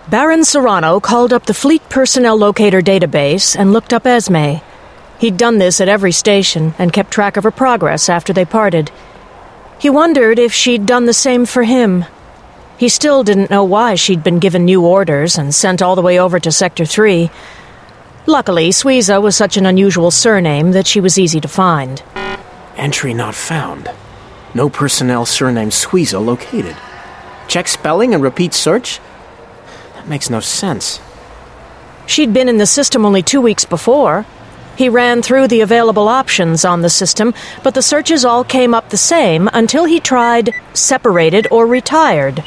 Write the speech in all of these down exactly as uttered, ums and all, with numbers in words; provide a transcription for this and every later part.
Baron Serrano called up the Fleet Personnel Locator database and looked up Esme. He'd done this at every station and kept track of her progress after they parted. He wondered if she'd done the same for him. He still didn't know why she'd been given new orders and sent all the way over to Sector three. Luckily, Suiza was such an unusual surname that she was easy to find. Entry not found. No personnel surname Suiza located. Check spelling and repeat search? That makes no sense. She'd been in the system only two weeks before. He ran through the available options on the system, but the searches all came up the same until he tried separated or retired.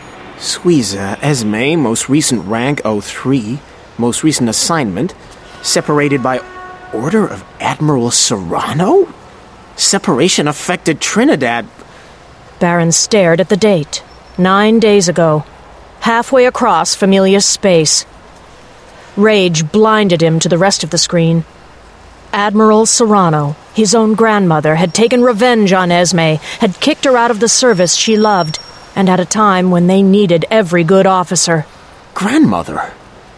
Suiza, Esme, most recent rank oh three, most recent assignment, separated by order of Admiral Serrano? Separation affected Trinidad. Baron stared at the date. Nine days ago. Halfway across Familia's space. Rage blinded him to the rest of the screen. Admiral Serrano, his own grandmother, had taken revenge on Esme, had kicked her out of the service she loved, and at a time when they needed every good officer. Grandmother?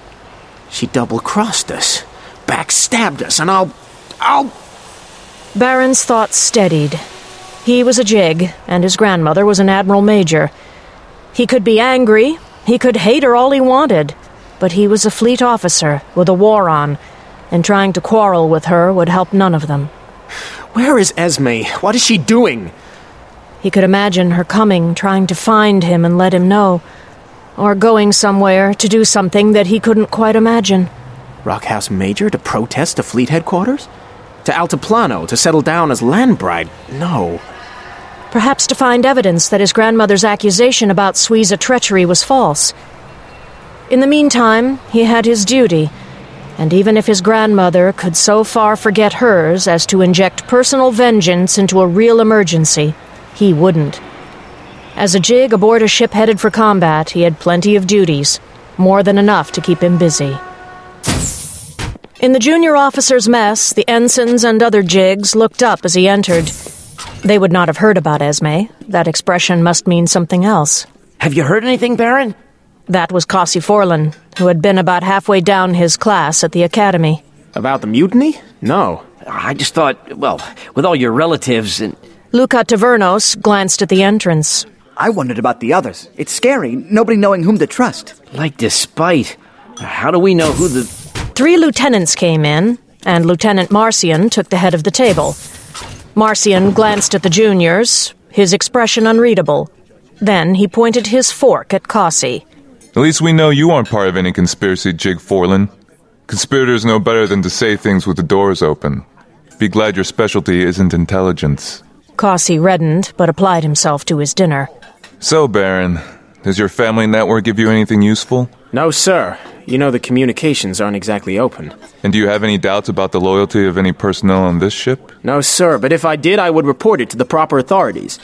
She double-crossed us, backstabbed us, and I'll... I'll... Baron's thoughts steadied. He was a Jig, and his grandmother was an Admiral Major. He could be angry, he could hate her all he wanted, but he was a fleet officer with a war on, and trying to quarrel with her would help none of them. Where is Esme? What is she doing? He could imagine her coming, trying to find him and let him know, or going somewhere to do something that he couldn't quite imagine. Rockhouse Major to protest to fleet headquarters? To Altiplano to settle down as land bride? No. Perhaps to find evidence that his grandmother's accusation about Suiza treachery was false. In the meantime, he had his duty, and even if his grandmother could so far forget hers as to inject personal vengeance into a real emergency, he wouldn't. As a Jig aboard a ship headed for combat, he had plenty of duties, more than enough to keep him busy. In the junior officers' mess, the ensigns and other Jigs looked up as he entered. They would not have heard about Esme. That expression must mean something else. Have you heard anything, Baron? That was Cossie Forlan, who had been about halfway down his class at the academy. About the mutiny? No. I just thought, well, with all your relatives and... Luca Tavernos glanced at the entrance. I wondered about the others. It's scary, nobody knowing whom to trust. Like despite. How do we know who the... Three lieutenants came in, and Lieutenant Marcian took the head of the table. Marcian glanced at the juniors, his expression unreadable. Then he pointed his fork at Cossie. At least we know you aren't part of any conspiracy, Jig Forlan. Conspirators know better than to say things with the doors open. Be glad your specialty isn't intelligence. Cossie reddened, but applied himself to his dinner. So, Baron, does your family network give you anything useful? No, sir. You know the communications aren't exactly open. And do you have any doubts about the loyalty of any personnel on this ship? No, sir, but if I did, I would report it to the proper authorities.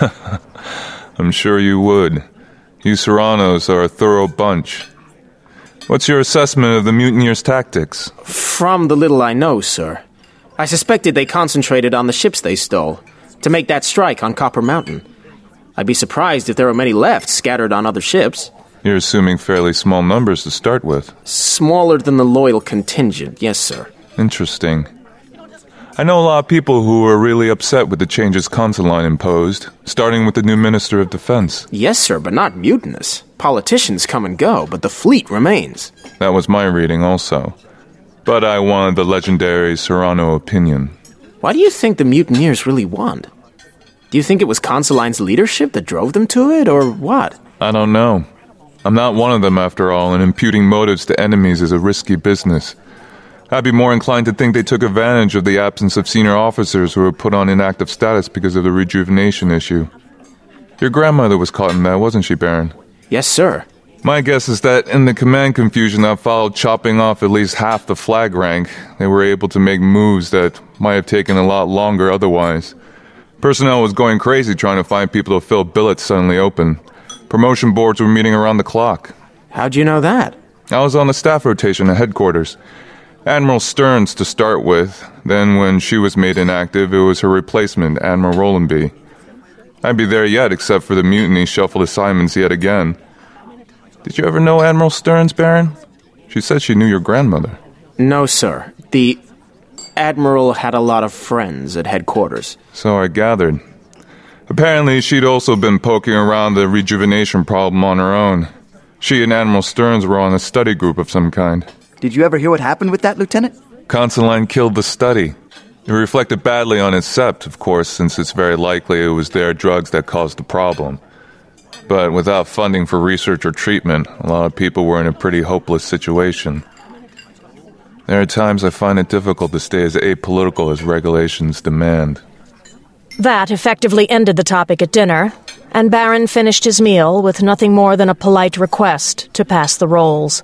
I'm sure you would. You Serranos are a thorough bunch. What's your assessment of the mutineers' tactics? From the little I know, sir. I suspected they concentrated on the ships they stole, to make that strike on Copper Mountain. I'd be surprised if there were many left scattered on other ships. You're assuming fairly small numbers to start with. Smaller than the loyal contingent, yes, sir. Interesting. I know a lot of people who were really upset with the changes Consuline imposed, starting with the new Minister of Defense. Yes, sir, but not mutinous. Politicians come and go, but the fleet remains. That was my reading also. But I wanted the legendary Serrano opinion. Why do you think the mutineers really want? Do you think it was Consuline's leadership that drove them to it, or what? I don't know. I'm not one of them, after all, and imputing motives to enemies is a risky business. I'd be more inclined to think they took advantage of the absence of senior officers who were put on inactive status because of the rejuvenation issue. Your grandmother was caught in that, wasn't she, Baron? Yes, sir. My guess is that in the command confusion that followed chopping off at least half the flag rank, they were able to make moves that might have taken a lot longer otherwise. Personnel was going crazy trying to find people to fill billets suddenly open. Promotion boards were meeting around the clock. How'd you know that? I was on the staff rotation at headquarters. Admiral Stearns to start with. Then when she was made inactive, it was her replacement, Admiral Rowlandby. I'd be there yet, except for the mutiny shuffled assignments yet again. Did you ever know Admiral Stearns, Baron? She said she knew your grandmother. No, sir. The Admiral had a lot of friends at headquarters. So I gathered. Apparently, she'd also been poking around the rejuvenation problem on her own. She and Admiral Stearns were on a study group of some kind. Did you ever hear what happened with that, Lieutenant? Consuline killed the study. It reflected badly on its sept, of course, since it's very likely it was their drugs that caused the problem. But without funding for research or treatment, a lot of people were in a pretty hopeless situation. There are times I find it difficult to stay as apolitical as regulations demand. That effectively ended the topic at dinner, and Baron finished his meal with nothing more than a polite request to pass the rolls.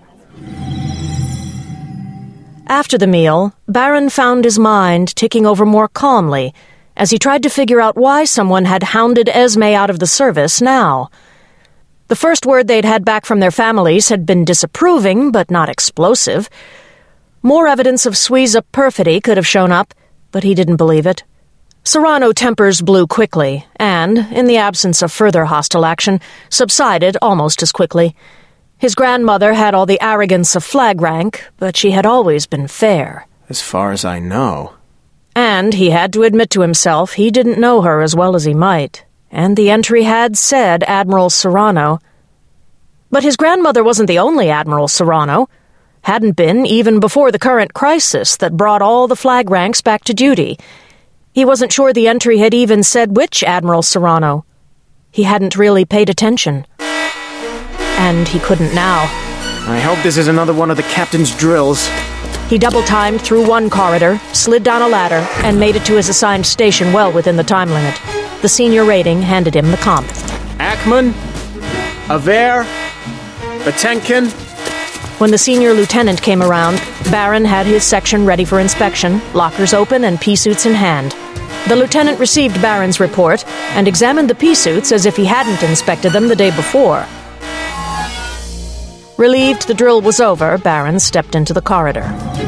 After the meal, Baron found his mind ticking over more calmly as he tried to figure out why someone had hounded Esme out of the service now. The first word they'd had back from their families had been disapproving, but not explosive. More evidence of Suiza perfidy could have shown up, but he didn't believe it. Serrano tempers blew quickly, and, in the absence of further hostile action, subsided almost as quickly. His grandmother had all the arrogance of flag rank, but she had always been fair. As far as I know. And he had to admit to himself he didn't know her as well as he might, and the entry had said Admiral Serrano. But his grandmother wasn't the only Admiral Serrano. Hadn't been even before the current crisis that brought all the flag ranks back to duty. He wasn't sure the entry had even said which Admiral Serrano. He hadn't really paid attention. And he couldn't now. I hope this is another one of the captain's drills. He double-timed through one corridor, slid down a ladder, and made it to his assigned station well within the time limit. The senior rating handed him the comp. Ackman? Aver? Batenkin? When the senior lieutenant came around, Baron had his section ready for inspection, lockers open and pea-suits in hand. The lieutenant received Baron's report and examined the pea-suits as if he hadn't inspected them the day before. Relieved the drill was over, Baron stepped into the corridor.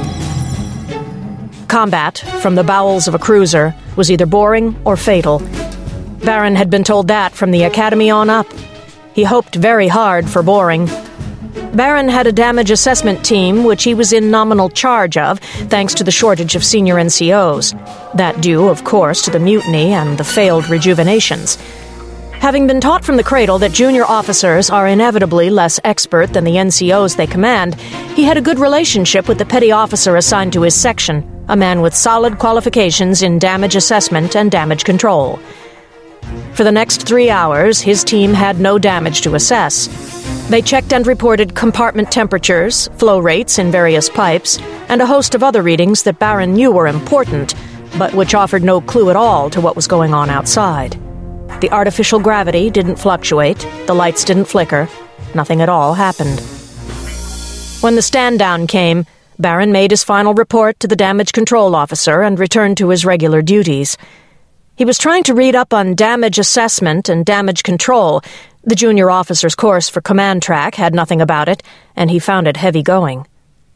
Combat, from the bowels of a cruiser, was either boring or fatal. Baron had been told that from the academy on up. He hoped very hard for boring. Baron had a damage assessment team which he was in nominal charge of, thanks to the shortage of senior N C Os. That due, of course, to the mutiny and the failed rejuvenations. Having been taught from the cradle that junior officers are inevitably less expert than the N C Os they command, he had a good relationship with the petty officer assigned to his section, a man with solid qualifications in damage assessment and damage control. For the next three hours, his team had no damage to assess. They checked and reported compartment temperatures, flow rates in various pipes, and a host of other readings that Baron knew were important, but which offered no clue at all to what was going on outside. The artificial gravity didn't fluctuate, the lights didn't flicker, nothing at all happened. When the stand-down came, Baron made his final report to the damage control officer and returned to his regular duties. He was trying to read up on damage assessment and damage control. The junior officer's course for command track had nothing about it, and he found it heavy going.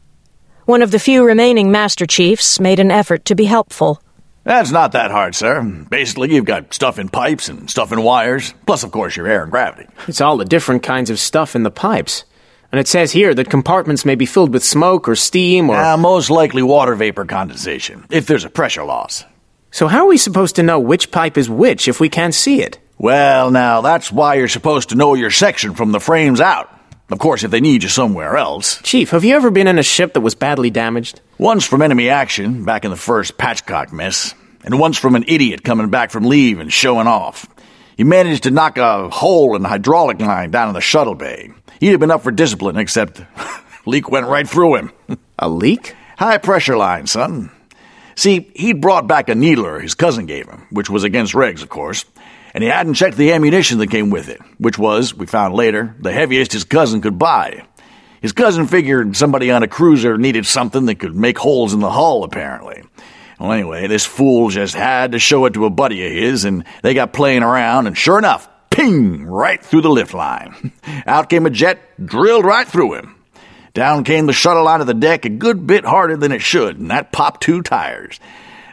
One of the few remaining Master Chiefs made an effort to be helpful. That's not that hard, sir. Basically, you've got stuff in pipes and stuff in wires, plus, of course, your air and gravity. It's all the different kinds of stuff in the pipes. And it says here that compartments may be filled with smoke or steam or... Uh, most likely water vapor condensation, if there's a pressure loss. So how are we supposed to know which pipe is which if we can't see it? Well, now, that's why you're supposed to know your section from the frames out. Of course, if they need you somewhere else. Chief, have you ever been in a ship that was badly damaged? Once from enemy action, back in the first Patchcock mess, and once from an idiot coming back from leave and showing off. He managed to knock a hole in the hydraulic line down in the shuttle bay. He'd have been up for discipline, except leak went right through him. A leak? High pressure line, son. See, he'd brought back a needler his cousin gave him, which was against regs, of course, and he hadn't checked the ammunition that came with it, which was, we found later, the heaviest his cousin could buy. His cousin figured somebody on a cruiser needed something that could make holes in the hull, apparently. Well, anyway, this fool just had to show it to a buddy of his, and they got playing around, and sure enough, ping, right through the lift line. Out came a jet, drilled right through him. Down came the shuttle onto the deck a good bit harder than it should, and that popped two tires.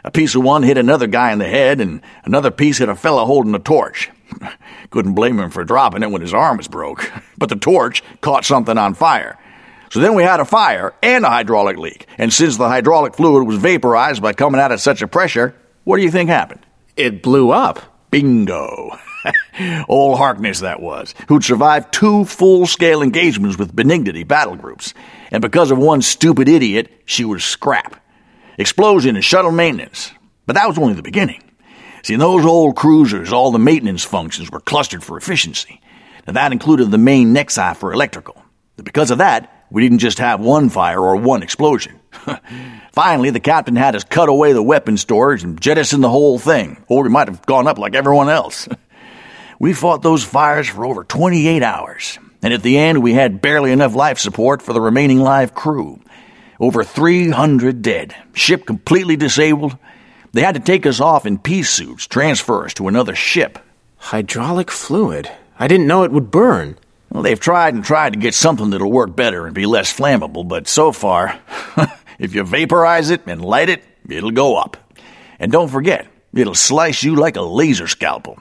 A piece of one hit another guy in the head, and another piece hit a fella holding a torch. Couldn't blame him for dropping it when his arm was broke. But the torch caught something on fire. So then we had a fire and a hydraulic leak. And since the hydraulic fluid was vaporized by coming out at such a pressure, what do you think happened? It blew up. Bingo. Old Harkness, that was, who'd survived two full-scale engagements with Benignity battle groups. And because of one stupid idiot, she was scrap. Explosion and shuttle maintenance. But that was only the beginning. See, in those old cruisers, all the maintenance functions were clustered for efficiency. Now, that included the main Nexi for electrical. But because of that, we didn't just have one fire or one explosion. Finally, the captain had us cut away the weapon storage and jettison the whole thing, or we might have gone up like everyone else. We fought those fires for over twenty-eight hours, and at the end we had barely enough life support for the remaining live crew. Over three hundred dead, ship completely disabled. They had to take us off in peace suits, transfer us to another ship. Hydraulic fluid? I didn't know it would burn. Well, they've tried and tried to get something that'll work better and be less flammable, but so far, if you vaporize it and light it, it'll go up. And don't forget, it'll slice you like a laser scalpel.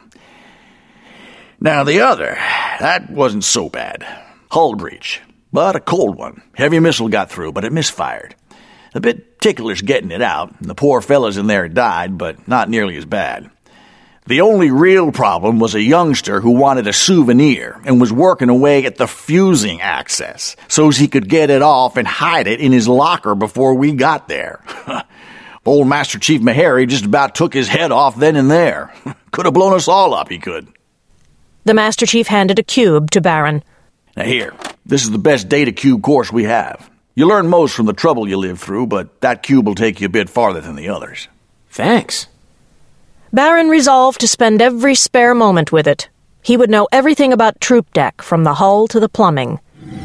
Now the other, that wasn't so bad. Hull breach, but a cold one. Heavy missile got through, but it misfired. A bit ticklish getting it out, and the poor fellas in there died, but not nearly as bad. The only real problem was a youngster who wanted a souvenir and was working away at the fusing access so's he could get it off and hide it in his locker before we got there. Old Master Chief Meharry just about took his head off then and there. Could have blown us all up, he could. The Master Chief handed a cube to Baron. Now here, this is the best data cube course we have. You learn most from the trouble you live through, but that cube will take you a bit farther than the others. Thanks. Baron resolved to spend every spare moment with it. He would know everything about troop deck, from the hull to the plumbing.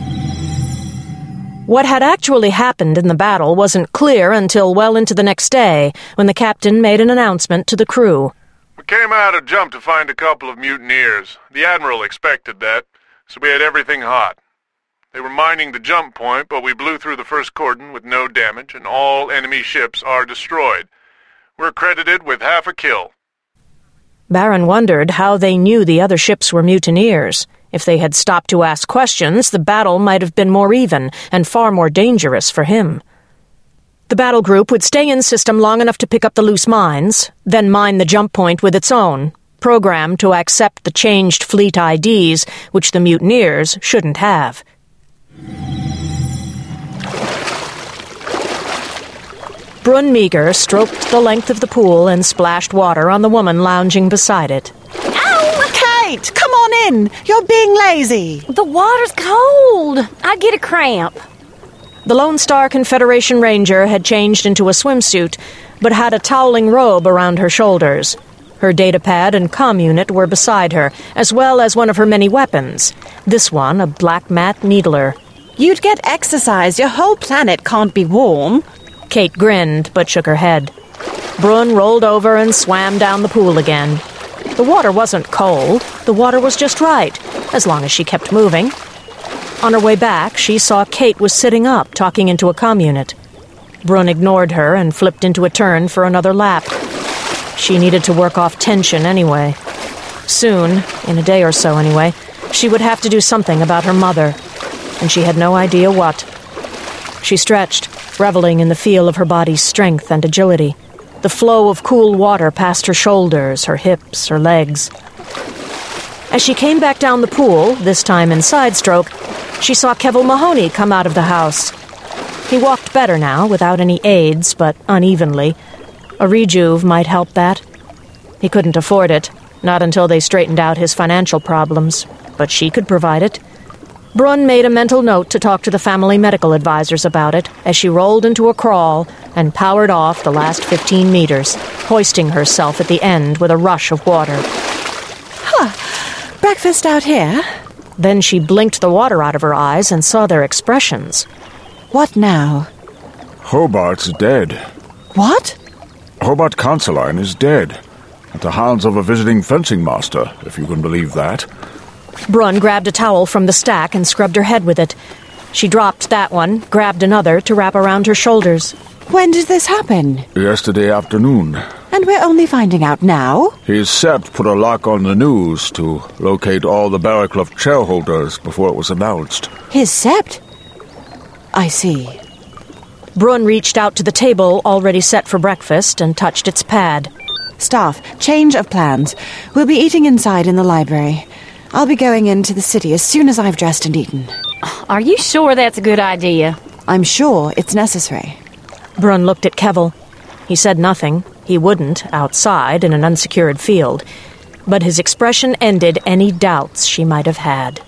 What had actually happened in the battle wasn't clear until well into the next day, when the captain made an announcement to the crew. We came out of jump to find a couple of mutineers. The Admiral expected that, so we had everything hot. They were mining the jump point, but we blew through the first cordon with no damage, and all enemy ships are destroyed. We're credited with half a kill. Baron wondered how they knew the other ships were mutineers. If they had stopped to ask questions, the battle might have been more even and far more dangerous for him. The battle group would stay in system long enough to pick up the loose mines, then mine the jump point with its own, programmed to accept the changed fleet I Ds, which the mutineers shouldn't have. Brun Meager stroked the length of the pool and splashed water on the woman lounging beside it. Ow, Kate! Come on in! You're being lazy! The water's cold! I get a cramp. The Lone Star Confederation Ranger had changed into a swimsuit, but had a toweling robe around her shoulders. Her datapad and comm unit were beside her, as well as one of her many weapons. This one, a black mat needler. You'd get exercise. Your whole planet can't be warm. Kate grinned, but shook her head. Brun rolled over and swam down the pool again. The water wasn't cold. The water was just right, as long as she kept moving. On her way back, she saw Kate was sitting up, talking into a comm unit. Brun ignored her and flipped into a turn for another lap. She needed to work off tension anyway. Soon, in a day or so anyway, she would have to do something about her mother, and she had no idea what. She stretched, reveling in the feel of her body's strength and agility, the flow of cool water past her shoulders, her hips, her legs. As she came back down the pool, this time in side stroke, she saw Kevil Mahoney come out of the house. He walked better now, without any aids, but unevenly. A rejuve might help that. He couldn't afford it, not until they straightened out his financial problems, but she could provide it. Brun made a mental note to talk to the family medical advisors about it as she rolled into a crawl and powered off the last fifteen meters, hoisting herself at the end with a rush of water. Huh. Breakfast out here? Then she blinked the water out of her eyes and saw their expressions. What now? Hobart's dead. What? Hobart Consoline is dead. At the hands of a visiting fencing master, if you can believe that. Brun grabbed a towel from the stack and scrubbed her head with it. She dropped that one, grabbed another to wrap around her shoulders. When did this happen? Yesterday afternoon. And we're only finding out now? His sept put a lock on the news to locate all the Barraclough shareholders before it was announced. His sept? I see. Brun reached out to the table already set for breakfast and touched its pad. Staff, change of plans. We'll be eating inside in the library. I'll be going into the city as soon as I've dressed and eaten. Are you sure that's a good idea? I'm sure it's necessary. Brun looked at Kevel. He said nothing. He wouldn't, outside in an unsecured field. But his expression ended any doubts she might have had.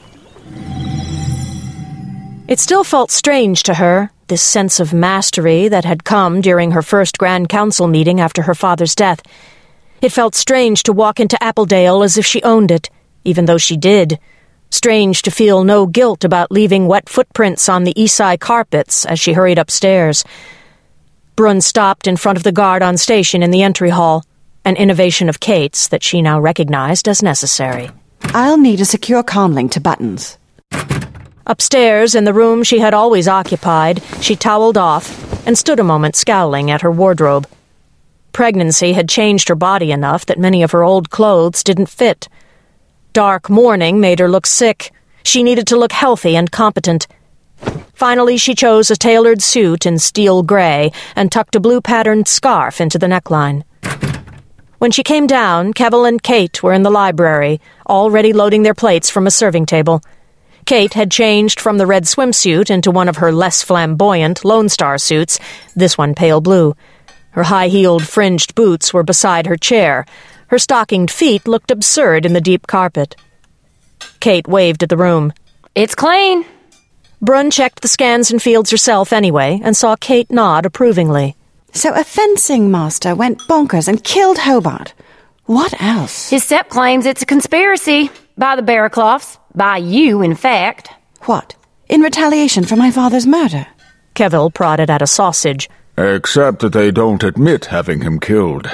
It still felt strange to her, this sense of mastery that had come during her first Grand Council meeting after her father's death. It felt strange to walk into Appledale as if she owned it, even though she did. Strange to feel no guilt about leaving wet footprints on the Esai carpets as she hurried upstairs. Brun stopped in front of the guard on station in the entry hall, an innovation of Kate's that she now recognized as necessary. I'll need a secure conlink to buttons. Upstairs, in the room she had always occupied, she toweled off and stood a moment scowling at her wardrobe. Pregnancy had changed her body enough that many of her old clothes didn't fit. Dark mourning made her look sick. She needed to look healthy and competent. Finally, she chose a tailored suit in steel gray and tucked a blue-patterned scarf into the neckline. When she came down, Kevel and Kate were in the library, already loading their plates from a serving table. Kate had changed from the red swimsuit into one of her less flamboyant Lone Star suits, this one pale blue. Her high-heeled fringed boots were beside her chair. Her stockinged feet looked absurd in the deep carpet. Kate waved at the room. It's clean. Brun checked the scans and fields herself anyway and saw Kate nod approvingly. So a fencing master went bonkers and killed Hobart. What else? His sept claims it's a conspiracy by the Barracloughs. By you, in fact. What? In retaliation for my father's murder? Kevel prodded at a sausage. Except that they don't admit having him killed.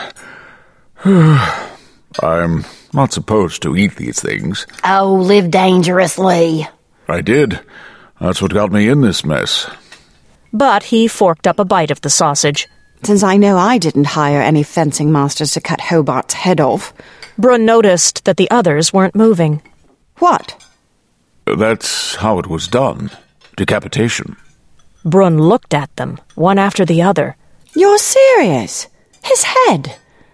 I'm not supposed to eat these things. Oh, live dangerously. I did. That's what got me in this mess. But he forked up a bite of the sausage. Since I know I didn't hire any fencing masters to cut Hobart's head off. Brun noticed that the others weren't moving. What? That's how it was done. Decapitation. Brun looked at them, one after the other. You're serious? His head?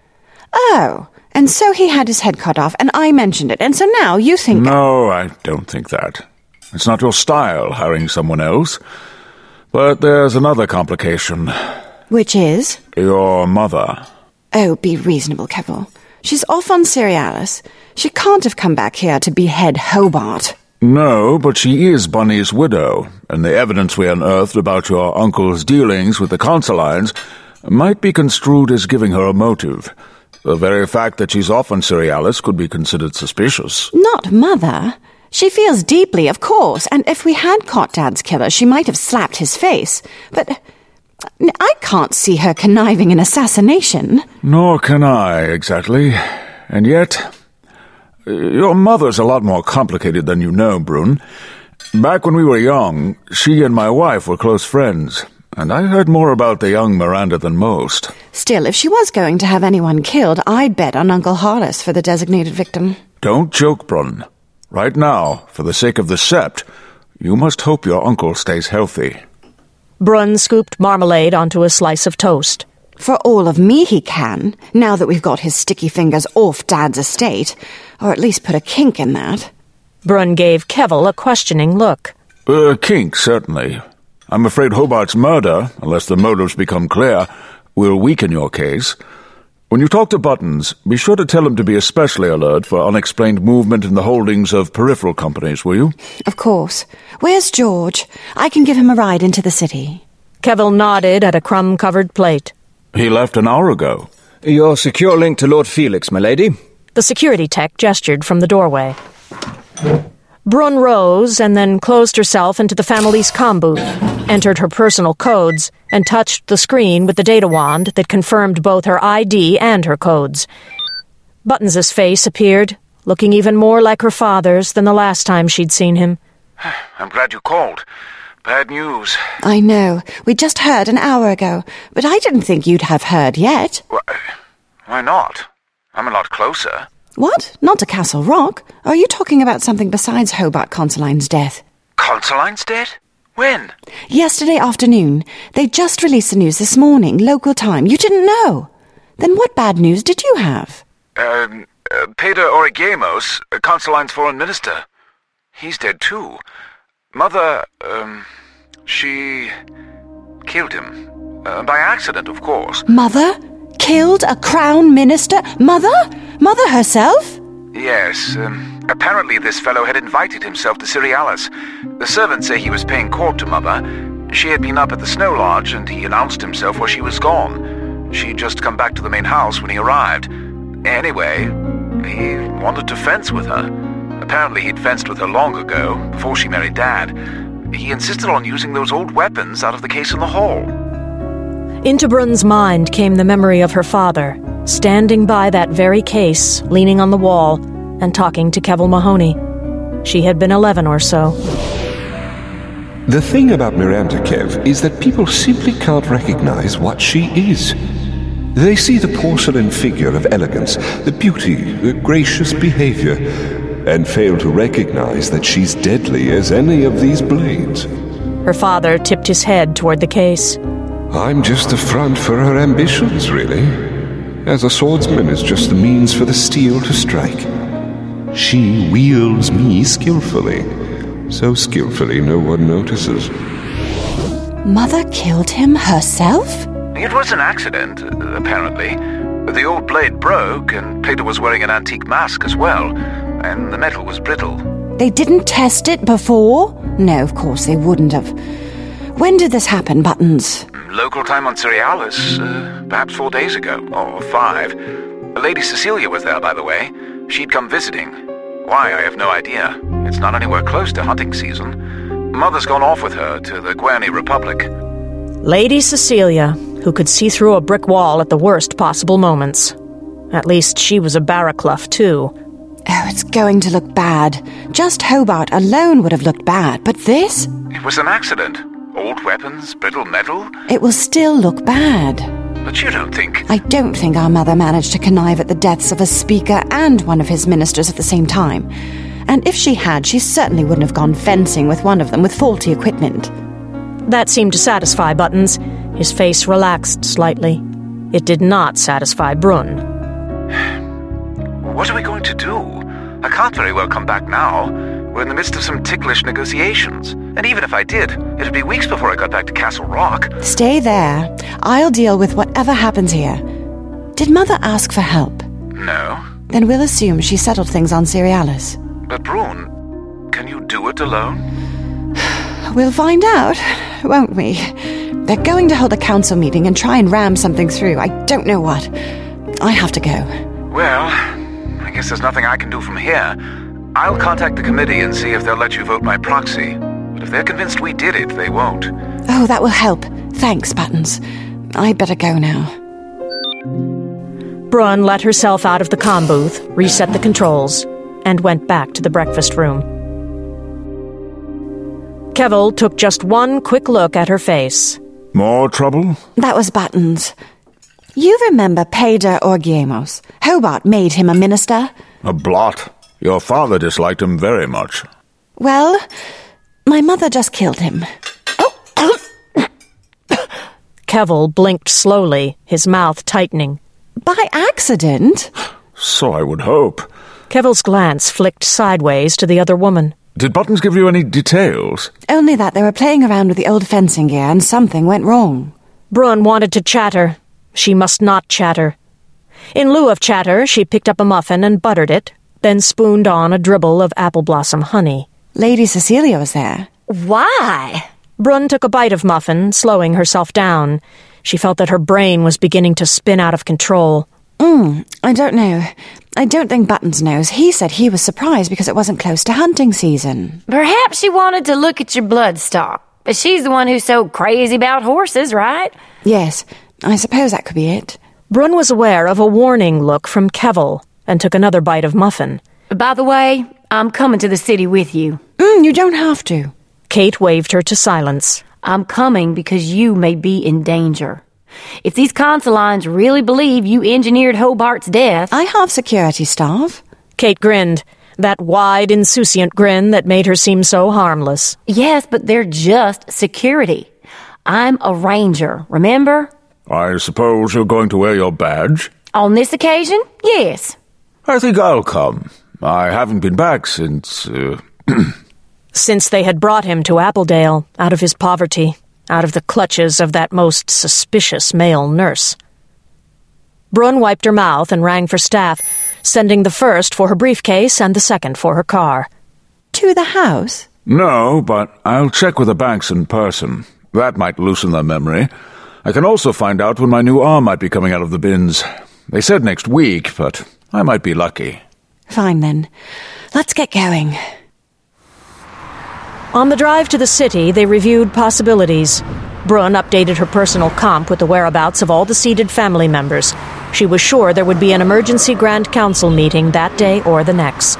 Oh, and so he had his head cut off, and I mentioned it, and so now you think... No, I don't think that. It's not your style, hiring someone else. But there's another complication. Which is? Your mother. Oh, be reasonable, Kevel. She's off on Cerealis. She can't have come back here to behead Hobart. No, but she is Bunny's widow, and the evidence we unearthed about your uncle's dealings with the Consulines might be construed as giving her a motive. The very fact that she's off on Cerealis could be considered suspicious. Not Mother. She feels deeply, of course, and if we had caught Dad's killer, she might have slapped his face. But I can't see her conniving in assassination. Nor can I, exactly. And yet, your mother's a lot more complicated than you know, Brun. Back when we were young, she and my wife were close friends, and I heard more about the young Miranda than most. Still, if she was going to have anyone killed, I'd bet on Uncle Hollis for the designated victim. Don't joke, Brun. Right now, for the sake of the sept, you must hope your uncle stays healthy. Brun scooped marmalade onto a slice of toast. For all of me he can, now that we've got his sticky fingers off Dad's estate, or at least put a kink in that. Brun gave Kevel a questioning look. A kink, certainly. I'm afraid Hobart's murder, unless the motives become clear, will weaken your case. When you talk to Buttons, be sure to tell him to be especially alert for unexplained movement in the holdings of peripheral companies, will you? Of course. Where's George? I can give him a ride into the city. Kevel nodded at a crumb-covered plate. He left an hour ago. Your secure link to Lord Felix, my lady. The security tech gestured from the doorway. Brun rose and then closed herself into the family's comm booth, entered her personal codes, and touched the screen with the data wand that confirmed both her I D and her codes. Buttons's face appeared, looking even more like her father's than the last time she'd seen him. I'm glad you called. Bad news. I know. We just heard an hour ago, but I didn't think you'd have heard yet. Why, why not? I'm a lot closer. What? Not to Castle Rock? Are you talking about something besides Hobart Consoline's death? Consoline's dead? When? Yesterday afternoon. They just released the news this morning, local time. You didn't know? Then what bad news did you have? Um, uh, Pedro Origamos, Consoline's foreign minister. He's dead too. Mother, um, she killed him. Uh, by accident, of course. Mother? Killed a crown minister? Mother? Mother herself? Yes, um, apparently this fellow had invited himself to Cerealis. The servants say he was paying court to Mother. She had been up at the Snow Lodge, and he announced himself while she was gone. She'd just come back to the main house when he arrived. Anyway, he wanted to fence with her. Apparently he'd fenced with her long ago, before she married Dad. He insisted on using those old weapons out of the case in the hall. Into Brun's mind came the memory of her father, standing by that very case, leaning on the wall, and talking to Keval Mahoney. She had been eleven or so. The thing about Miranda, Kev, is that people simply can't recognize what she is. They see the porcelain figure of elegance, the beauty, the gracious behavior, and fail to recognize that she's deadly as any of these blades. Her father tipped his head toward the case. I'm just a front for her ambitions, really. As a swordsman is just the means for the steel to strike. She wields me skillfully, so skillfully no one notices. Mother killed him herself? It was an accident, apparently. The old blade broke, and Peter was wearing an antique mask as well, and the metal was brittle. They didn't test it before? No, of course they wouldn't have. When did this happen, Buttons? Local time on Cerealis, uh, perhaps four days ago, or five. Lady Cecilia was there, by the way. She'd come visiting. Why, I have no idea. It's not anywhere close to hunting season. Mother's gone off with her to the Guerny Republic. Lady Cecilia, who could see through a brick wall at the worst possible moments. At least she was a Barraclough, too. Oh, it's going to look bad. Just Hobart alone would have looked bad, but this? It was an accident. Old weapons, brittle metal. It will still look bad. But you don't think... I don't think our mother managed to connive at the deaths of a speaker and one of his ministers at the same time. And if she had, she certainly wouldn't have gone fencing with one of them with faulty equipment. That seemed to satisfy Buttons. His face relaxed slightly. It did not satisfy Brun. What are we going to do? I can't very well come back now. We're in the midst of some ticklish negotiations. And even if I did, it'd be weeks before I got back to Castle Rock. Stay there. I'll deal with whatever happens here. Did Mother ask for help? No. Then we'll assume she settled things on Cerealis. But Brun, can you do it alone? We'll find out, won't we? They're going to hold a council meeting and try and ram something through. I don't know what. I have to go. Well, I guess there's nothing I can do from here. I'll contact the committee and see if they'll let you vote my proxy. But if they're convinced we did it, they won't. Oh, that will help. Thanks, Buttons. I'd better go now. Brun let herself out of the comm booth, reset the controls, and went back to the breakfast room. Keval took just one quick look at her face. More trouble? That was Buttons. You remember Pedro Orgiemos? Hobart made him a minister. A blot. Your father disliked him very much. Well, my mother just killed him. Keval blinked slowly, his mouth tightening. By accident? So I would hope. Keval's glance flicked sideways to the other woman. Did Buttons give you any details? Only that they were playing around with the old fencing gear and something went wrong. Brun wanted to chatter. She must not chatter. In lieu of chatter, she picked up a muffin and buttered it, then spooned on a dribble of apple blossom honey. Lady Cecilia was there. Why? Brun took a bite of muffin, slowing herself down. She felt that her brain was beginning to spin out of control. Mm, I don't know. I don't think Buttons knows. He said he was surprised because it wasn't close to hunting season. Perhaps she wanted to look at your bloodstock. But she's the one who's so crazy about horses, right? Yes, I suppose that could be it. Brun was aware of a warning look from Keval and took another bite of muffin. By the way, I'm coming to the city with you. Mm, you don't have to. Kate waved her to silence. I'm coming because you may be in danger. If these Consolines really believe you engineered Hobart's death... I have security staff. Kate grinned, that wide, insouciant grin that made her seem so harmless. Yes, but they're just security. I'm a ranger, remember? I suppose you're going to wear your badge? On this occasion, yes. I think I'll come. I haven't been back since... Uh, since they had brought him to Appledale, out of his poverty, out of the clutches of that most suspicious male nurse. Brunn wiped her mouth and rang for staff, sending the first for her briefcase and the second for her car. To the house? No, but I'll check with the banks in person. That might loosen their memory. I can also find out when my new arm might be coming out of the bins. They said next week, but I might be lucky. Fine then. Let's get going. On the drive to the city, they reviewed possibilities. Brunn updated her personal comp with the whereabouts of all the seated family members. She was sure there would be an emergency Grand Council meeting that day or the next.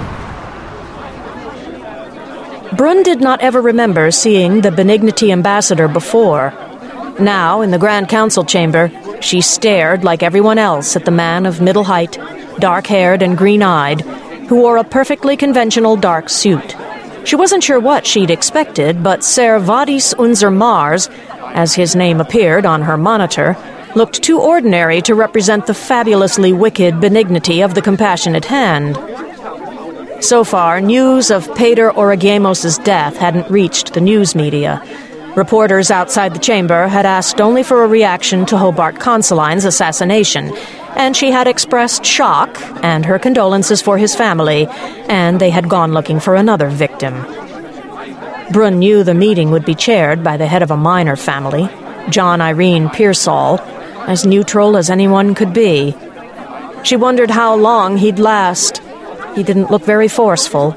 Brunn did not ever remember seeing the Benignity ambassador before. Now, in the Grand Council chamber, she stared like everyone else at the man of middle height, dark-haired and green-eyed, who wore a perfectly conventional dark suit. She wasn't sure what she'd expected, but Ser Vadis Unser Mars, as his name appeared on her monitor, looked too ordinary to represent the fabulously wicked benignity of the Compassionate Hand. So far, news of Pater Origemos' death hadn't reached the news media. Reporters outside the chamber had asked only for a reaction to Hobart Consoline's assassination, and she had expressed shock and her condolences for his family, and they had gone looking for another victim. Brunn knew the meeting would be chaired by the head of a minor family, John Irene Pearsall, as neutral as anyone could be. She wondered how long he'd last. He didn't look very forceful.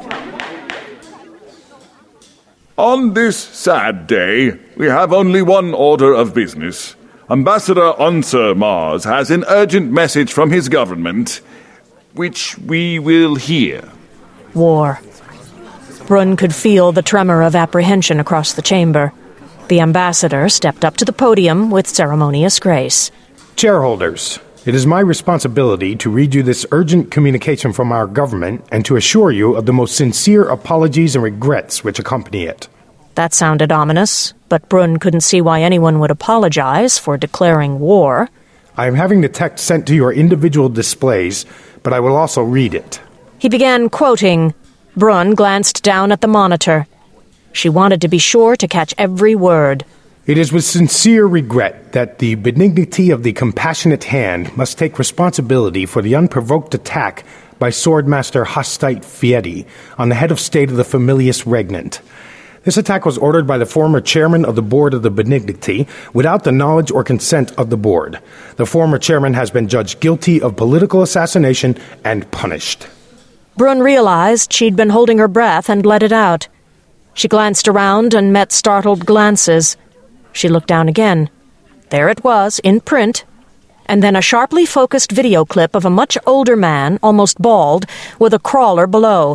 On this sad day, we have only one order of business. Ambassador Unser Mars has an urgent message from his government, which we will hear. War. Brunn could feel the tremor of apprehension across the chamber. The ambassador stepped up to the podium with ceremonious grace. Shareholders, it is my responsibility to read you this urgent communication from our government and to assure you of the most sincere apologies and regrets which accompany it. That sounded ominous, but Brunn couldn't see why anyone would apologize for declaring war. I am having the text sent to your individual displays, but I will also read it. He began quoting. Brunn glanced down at the monitor. She wanted to be sure to catch every word. It is with sincere regret that the Benignity of the Compassionate Hand must take responsibility for the unprovoked attack by Swordmaster Hostite Fiedi on the head of state of the Familius Regnant. This attack was ordered by the former chairman of the board of the Benignity without the knowledge or consent of the board. The former chairman has been judged guilty of political assassination and punished. Brunn realized she'd been holding her breath and let it out. She glanced around and met startled glances. She looked down again. There it was, in print, and then a sharply focused video clip of a much older man, almost bald, with a crawler below.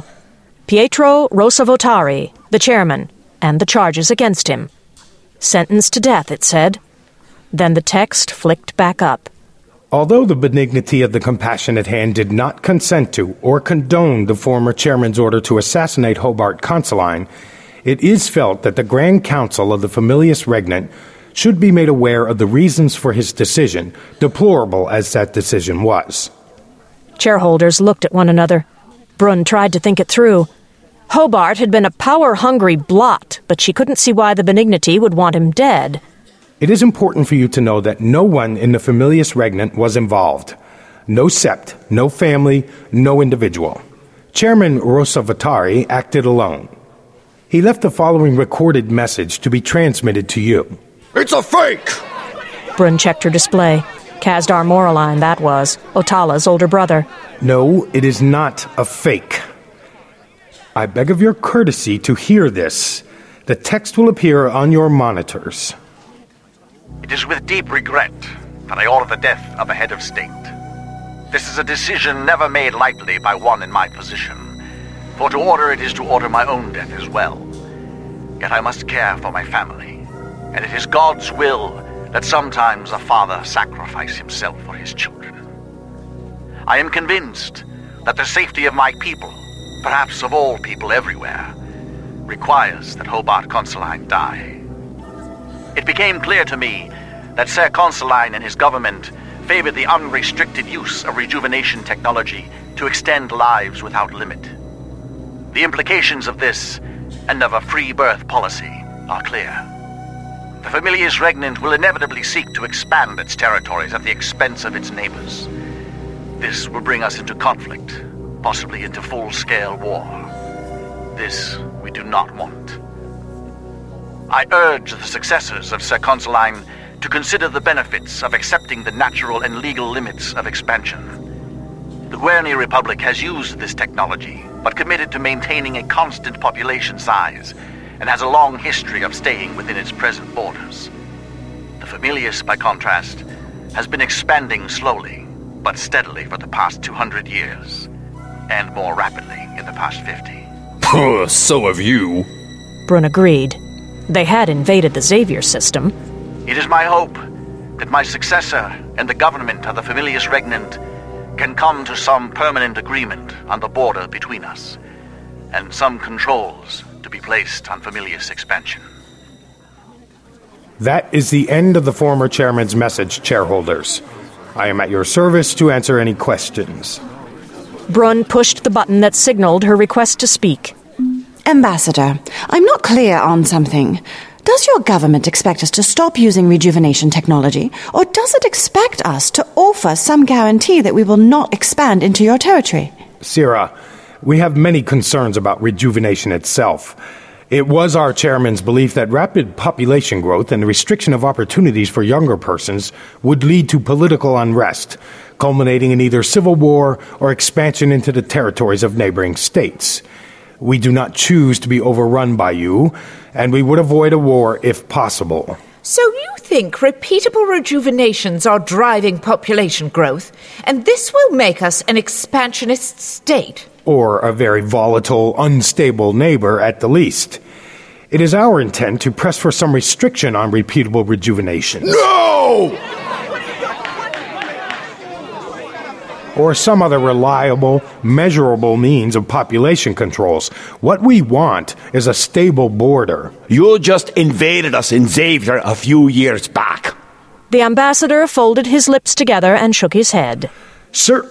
Pietro Rossavotari, the chairman, and the charges against him. Sentenced to death, it said. Then the text flicked back up. Although the Benignity of the Compassionate Hand did not consent to or condone the former chairman's order to assassinate Hobart Consoline, it is felt that the Grand Council of the Familius Regnant should be made aware of the reasons for his decision, deplorable as that decision was. Shareholders looked at one another. Brunn tried to think it through. Hobart had been a power-hungry blot, but she couldn't see why the Benignity would want him dead. It is important for you to know that no one in the Familius Regnant was involved. No sept, no family, no individual. Chairman Rossavotari acted alone. He left the following recorded message to be transmitted to you. It's a fake! Brunn checked her display. Kazdar Moraline, that was, Otala's older brother. No, it is not a fake. I beg of your courtesy to hear this. The text will appear on your monitors. It is with deep regret that I order the death of a head of state. This is a decision never made lightly by one in my position, for to order it is to order my own death as well. Yet I must care for my family, and it is God's will that sometimes a father sacrifice himself for his children. I am convinced that the safety of my people, perhaps of all people everywhere, requires that Hobart Consuline die. It became clear to me that Ser Consuline and his government favor the unrestricted use of rejuvenation technology to extend lives without limit. The implications of this and of a free birth policy are clear. The Familius Regnant will inevitably seek to expand its territories at the expense of its neighbors. This will bring us into conflict, possibly into full-scale war. This we do not want. I urge the successors of Ser Consuline to consider the benefits of accepting the natural and legal limits of expansion. The Guerny Republic has used this technology, but committed to maintaining a constant population size, and has a long history of staying within its present borders. The Familius, by contrast, has been expanding slowly, but steadily for the past two hundred years, and more rapidly in the past fifty. So have you. Brun agreed. They had invaded the Xavier system. It is my hope that my successor and the government of the Familius Regnant can come to some permanent agreement on the border between us, and some controls to be placed on Familius expansion. That is the end of the former chairman's message, shareholders. I am at your service to answer any questions. Brun pushed the button that signaled her request to speak. Ambassador, I'm not clear on something. Does your government expect us to stop using rejuvenation technology, or does it expect us to offer some guarantee that we will not expand into your territory? Sira, we have many concerns about rejuvenation itself. It was our chairman's belief that rapid population growth and the restriction of opportunities for younger persons would lead to political unrest, culminating in either civil war or expansion into the territories of neighboring states. We do not choose to be overrun by you, and we would avoid a war if possible. So you think repeatable rejuvenations are driving population growth, and this will make us an expansionist state? Or a very volatile, unstable neighbor at the least. It is our intent to press for some restriction on repeatable rejuvenation. No! Or some other reliable, measurable means of population controls. What we want is a stable border. You just invaded us in Xavier a few years back. The ambassador folded his lips together and shook his head. Sir,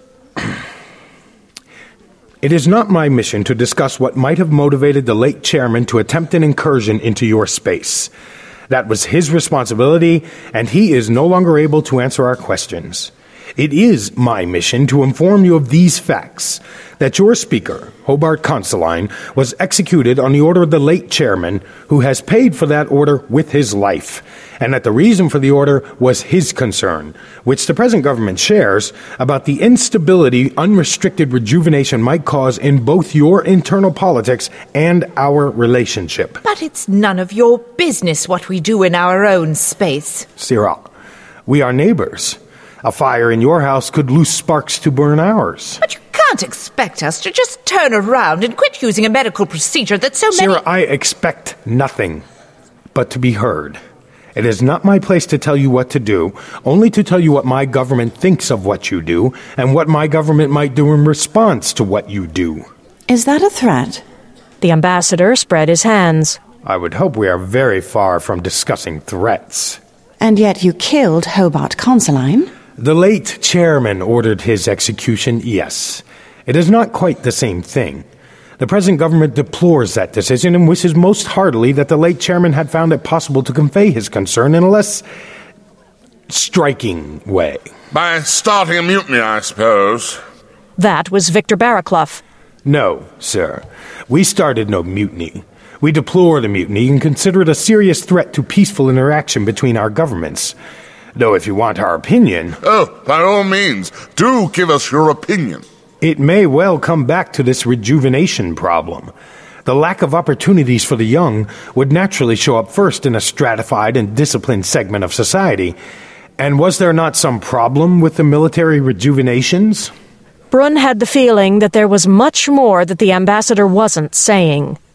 it is not my mission to discuss what might have motivated the late chairman to attempt an incursion into your space. That was his responsibility, and he is no longer able to answer our questions. It is my mission to inform you of these facts, that your speaker, Hobart Consuline, was executed on the order of the late chairman, who has paid for that order with his life, and that the reason for the order was his concern, which the present government shares, about the instability unrestricted rejuvenation might cause in both your internal politics and our relationship. But it's none of your business what we do in our own space. Sira, we are neighbors. A fire in your house could loose sparks to burn ours. But you can't expect us to just turn around and quit using a medical procedure that so many... Sira, I expect nothing but to be heard. It is not my place to tell you what to do, only to tell you what my government thinks of what you do, and what my government might do in response to what you do. Is that a threat? The ambassador spread his hands. I would hope we are very far from discussing threats. And yet you killed Hobart Consuline? The late chairman ordered his execution, yes. It is not quite the same thing. The present government deplores that decision and wishes most heartily that the late chairman had found it possible to convey his concern in a less striking way. By starting a mutiny, I suppose. That was Victor Barraclough. No, sir. We started no mutiny. We deplore the mutiny and consider it a serious threat to peaceful interaction between our governments. Though if you want our opinion... Oh, by all means, do give us your opinion. It may well come back to this rejuvenation problem. The lack of opportunities for the young would naturally show up first in a stratified and disciplined segment of society. And was there not some problem with the military rejuvenations? Brun had the feeling that there was much more that the ambassador wasn't saying.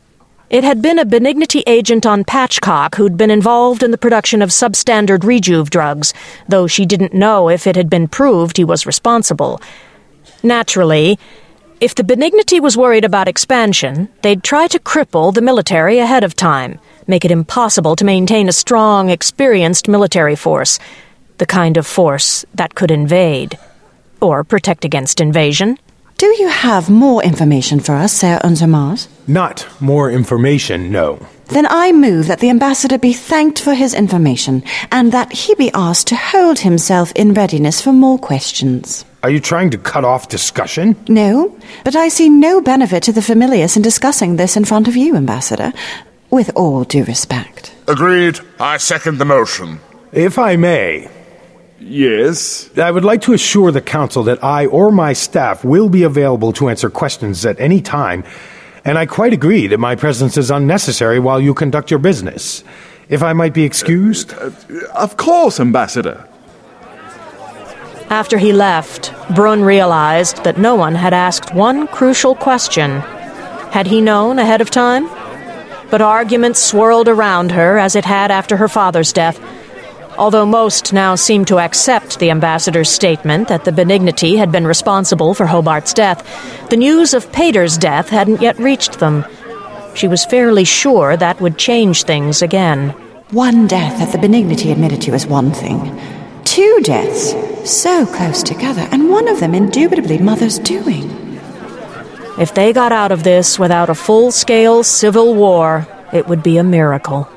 It had been a Benignity agent on Patchcock who'd been involved in the production of substandard rejuve drugs, though she didn't know if it had been proved he was responsible. Naturally, if the Benignity was worried about expansion, they'd try to cripple the military ahead of time, make it impossible to maintain a strong, experienced military force, the kind of force that could invade, or protect against invasion. Do you have more information for us, Sir Unser Mars? Not more information, no. Then I move that the ambassador be thanked for his information, and that he be asked to hold himself in readiness for more questions. Are you trying to cut off discussion? No, but I see no benefit to the familiars in discussing this in front of you, Ambassador, with all due respect. Agreed. I second the motion. If I may... Yes? I would like to assure the Council that I or my staff will be available to answer questions at any time, and I quite agree that my presence is unnecessary while you conduct your business. If I might be excused? Uh, uh, of course, Ambassador. After he left, Brunn realized that no one had asked one crucial question. Had he known ahead of time? But arguments swirled around her as it had after her father's death. Although most now seemed to accept the ambassador's statement that the Benignity had been responsible for Hobart's death, the news of Pater's death hadn't yet reached them. She was fairly sure that would change things again. One death that the Benignity admitted to is one thing. Two deaths, so close together, and one of them indubitably Mother's doing. If they got out of this without a full-scale civil war, it would be a miracle.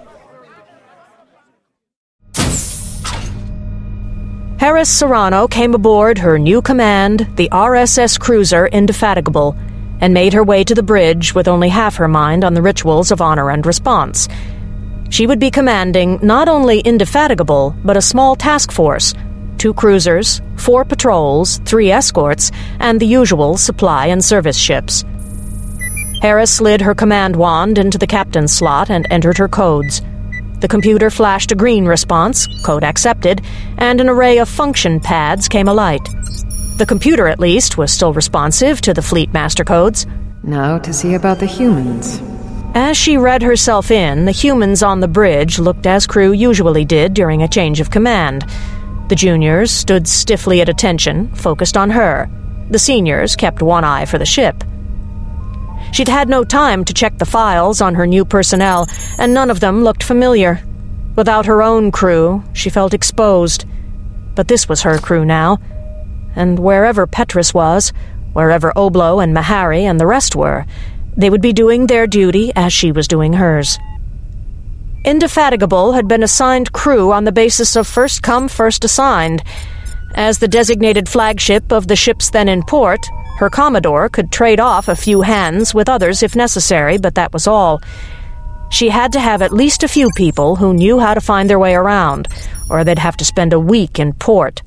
Harris Serrano came aboard her new command, the R S S cruiser Indefatigable, and made her way to the bridge with only half her mind on the rituals of honor and response. She would be commanding not only Indefatigable, but a small task force, two cruisers, four patrols, three escorts, and the usual supply and service ships. Harris slid her command wand into the captain's slot and entered her codes. The computer flashed a green response, code accepted, and an array of function pads came alight. The computer, at least, was still responsive to the fleet master codes. Now to see about the humans. As she read herself in, the humans on the bridge looked as crew usually did during a change of command. The juniors stood stiffly at attention, focused on her. The seniors kept one eye for the ship. She'd had no time to check the files on her new personnel, and none of them looked familiar. Without her own crew, she felt exposed. But this was her crew now, and wherever Petrus was, wherever Oblo and Mahari and the rest were, they would be doing their duty as she was doing hers. Indefatigable had been assigned crew on the basis of first come, first assigned. As the designated flagship of the ships then in port, her Commodore could trade off a few hands with others if necessary, but that was all. She had to have at least a few people who knew how to find their way around, or they'd have to spend a week in port.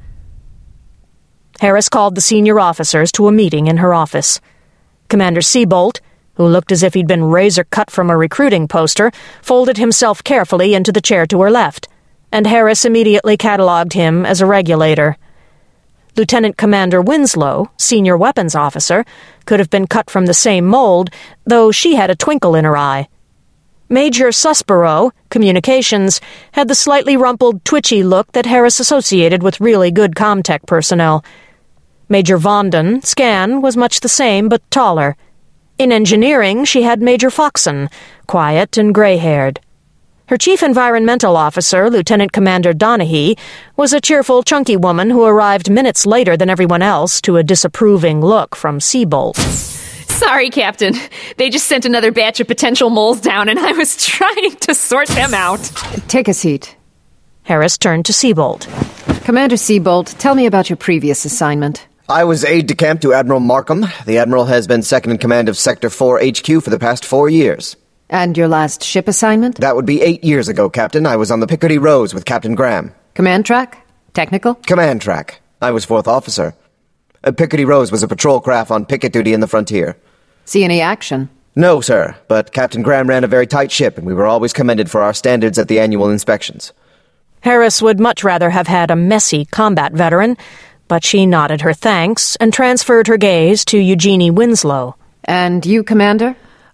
Harris called the senior officers to a meeting in her office. Commander Seabolt, who looked as if he'd been razor-cut from a recruiting poster, folded himself carefully into the chair to her left, and Harris immediately catalogued him as a regulator. Lieutenant Commander Winslow, senior weapons officer, could have been cut from the same mold, though she had a twinkle in her eye. Major Sussborough, communications, had the slightly rumpled, twitchy look that Harris associated with really good Comtech personnel. Major Vondon, scan, was much the same, but taller. In engineering, she had Major Foxon, quiet and gray-haired. Her chief environmental officer, Lieutenant Commander Donaghy, was a cheerful, chunky woman who arrived minutes later than everyone else to a disapproving look from Seabolt. Sorry, Captain. They just sent another batch of potential moles down, and I was trying to sort them out. Take a seat. Harris turned to Seabolt. Commander Seabolt, tell me about your previous assignment. I was aide-de-camp to Admiral Markham. The Admiral has been second in command of Sector four H Q for the past four years. And your last ship assignment? That would be eight years ago, Captain. I was on the Picardy Rose with Captain Graham. Command track? Technical? Command track. I was fourth officer. Uh, Picardy Rose was a patrol craft on picket duty in the frontier. See any action? No, sir, but Captain Graham ran a very tight ship, and we were always commended for our standards at the annual inspections. Harris would much rather have had a messy combat veteran, but she nodded her thanks and transferred her gaze to Eugenie Winslow. And you, Commander?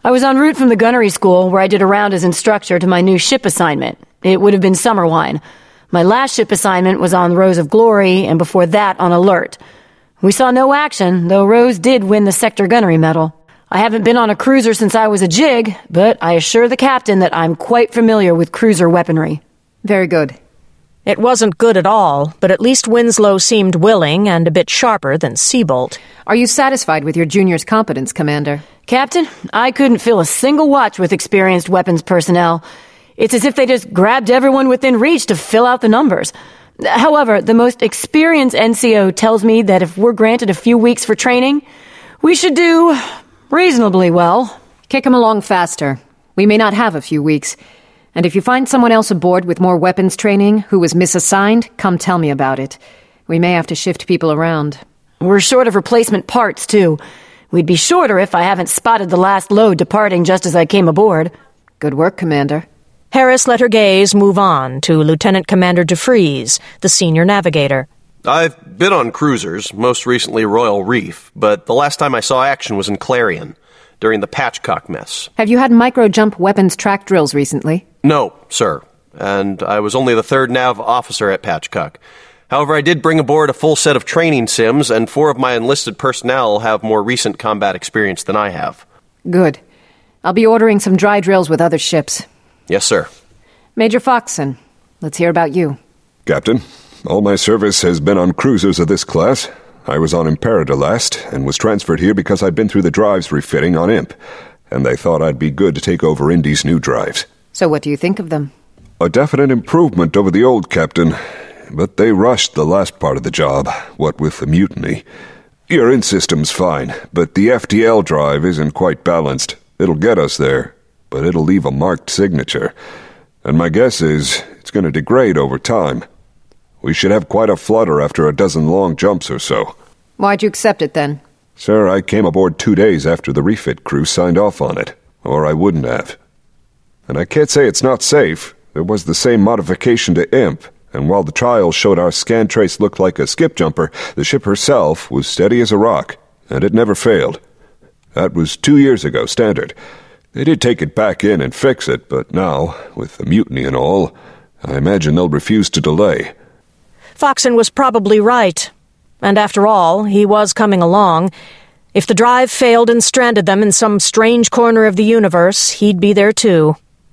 I was en route from the gunnery school, where I did a round as instructor, to my new ship assignment. It would have been Summerwine. My last ship assignment was on Rose of Glory, and before that on Alert. We saw no action, though Rose did win the sector gunnery medal. I haven't been on a cruiser since I was a jig, but I assure the captain that I'm quite familiar with cruiser weaponry. Very good. It wasn't good at all, but at least Winslow seemed willing and a bit sharper than Seabolt. Are you satisfied with your junior's competence, Commander? Captain, I couldn't fill a single watch with experienced weapons personnel. It's as if they just grabbed everyone within reach to fill out the numbers. However, the most experienced N C O tells me that if we're granted a few weeks for training, we should do reasonably well. Kick him along faster. We may not have a few weeks. And if you find someone else aboard with more weapons training who was misassigned, come tell me about it. We may have to shift people around. We're short of replacement parts, too. We'd be shorter if I haven't spotted the last load departing just as I came aboard. Good work, Commander. Harris let her gaze move on to Lieutenant Commander DeFries, the senior navigator. I've been on cruisers, most recently Royal Reef, but the last time I saw action was in Clarion, during the Patchcock mess. Have you had micro-jump weapons track drills recently? No, sir, and I was only the third nav officer at Patchcock. However, I did bring aboard a full set of training sims, and four of my enlisted personnel have more recent combat experience than I have. Good. I'll be ordering some dry drills with other ships. Yes, sir. Major Foxon, let's hear about you. Captain, all my service has been on cruisers of this class. I was on Imperator last, and was transferred here because I'd been through the drives refitting on Imp, and they thought I'd be good to take over Indy's new drives. So what do you think of them? A definite improvement over the old Captain, but they rushed the last part of the job, what with the mutiny. Your in-system's fine, but the F T L drive isn't quite balanced. It'll get us there, but it'll leave a marked signature. And my guess is it's going to degrade over time. We should have quite a flutter after a dozen long jumps or so. Why'd you accept it, then? Sir, I came aboard two days after the refit crew signed off on it, or I wouldn't have. And I can't say it's not safe. There was the same modification to Imp, and while the trials showed our scan trace looked like a skip jumper, the ship herself was steady as a rock, and it never failed. That was two years ago, standard. They did take it back in and fix it, but now, with the mutiny and all, I imagine they'll refuse to delay. Foxon was probably right. And after all, he was coming along. If the drive failed and stranded them in some strange corner of the universe, he'd be there too.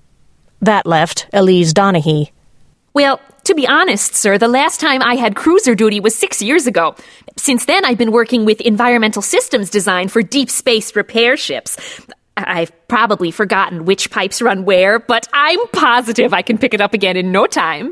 That left Elise Donaghy. Well, to be honest, sir, the last time I had cruiser duty was six years ago. Since then, I've been working with environmental systems design for deep space repair ships. I've probably forgotten which pipes run where, but I'm positive I can pick it up again in no time.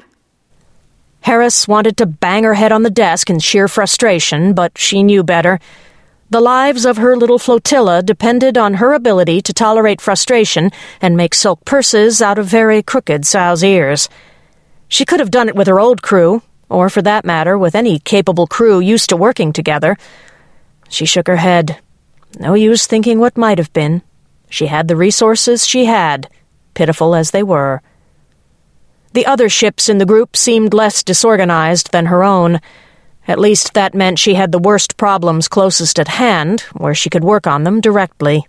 Harris wanted to bang her head on the desk in sheer frustration, but she knew better. The lives of her little flotilla depended on her ability to tolerate frustration and make silk purses out of very crooked sow's ears. She could have done it with her old crew, or for that matter, with any capable crew used to working together. She shook her head. No use thinking what might have been. She had the resources she had, pitiful as they were. The other ships in the group seemed less disorganized than her own. At least that meant she had the worst problems closest at hand, where she could work on them directly.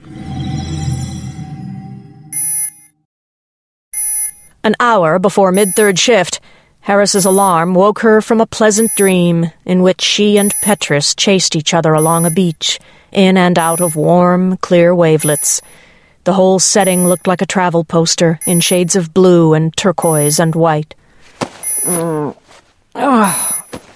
An hour before mid-third shift, Harris's alarm woke her from a pleasant dream in which she and Petrus chased each other along a beach, in and out of warm, clear wavelets. The whole setting looked like a travel poster, in shades of blue and turquoise and white. Mm. Oh.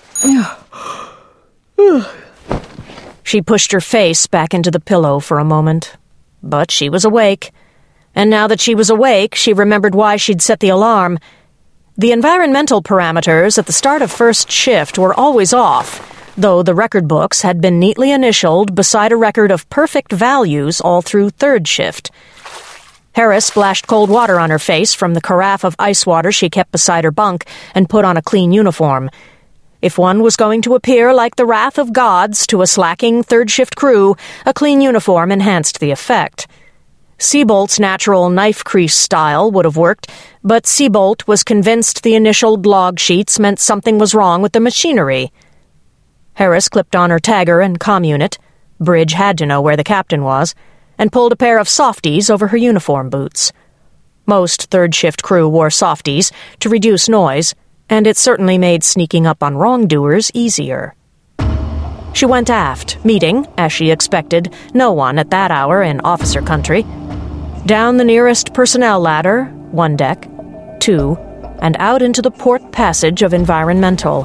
She pushed her face back into the pillow for a moment. But she was awake. And now that she was awake, she remembered why she'd set the alarm. The environmental parameters at the start of first shift were always off, though the record books had been neatly initialed beside a record of perfect values all through third shift. Harris splashed cold water on her face from the carafe of ice water she kept beside her bunk and put on a clean uniform. If one was going to appear like the wrath of gods to a slacking third-shift crew, a clean uniform enhanced the effect. Seabolt's natural knife crease style would have worked, but Seabolt was convinced the initialed log sheets meant something was wrong with the machinery. Harris clipped on her tagger and comm unit. Bridge had to know where the captain was. and pulled a pair of softies over her uniform boots. Most third-shift crew wore softies to reduce noise, and it certainly made sneaking up on wrongdoers easier. She went aft, meeting, as she expected, no one at that hour in officer country. Down the nearest personnel ladder, one deck, two, and out into the port passage of environmental.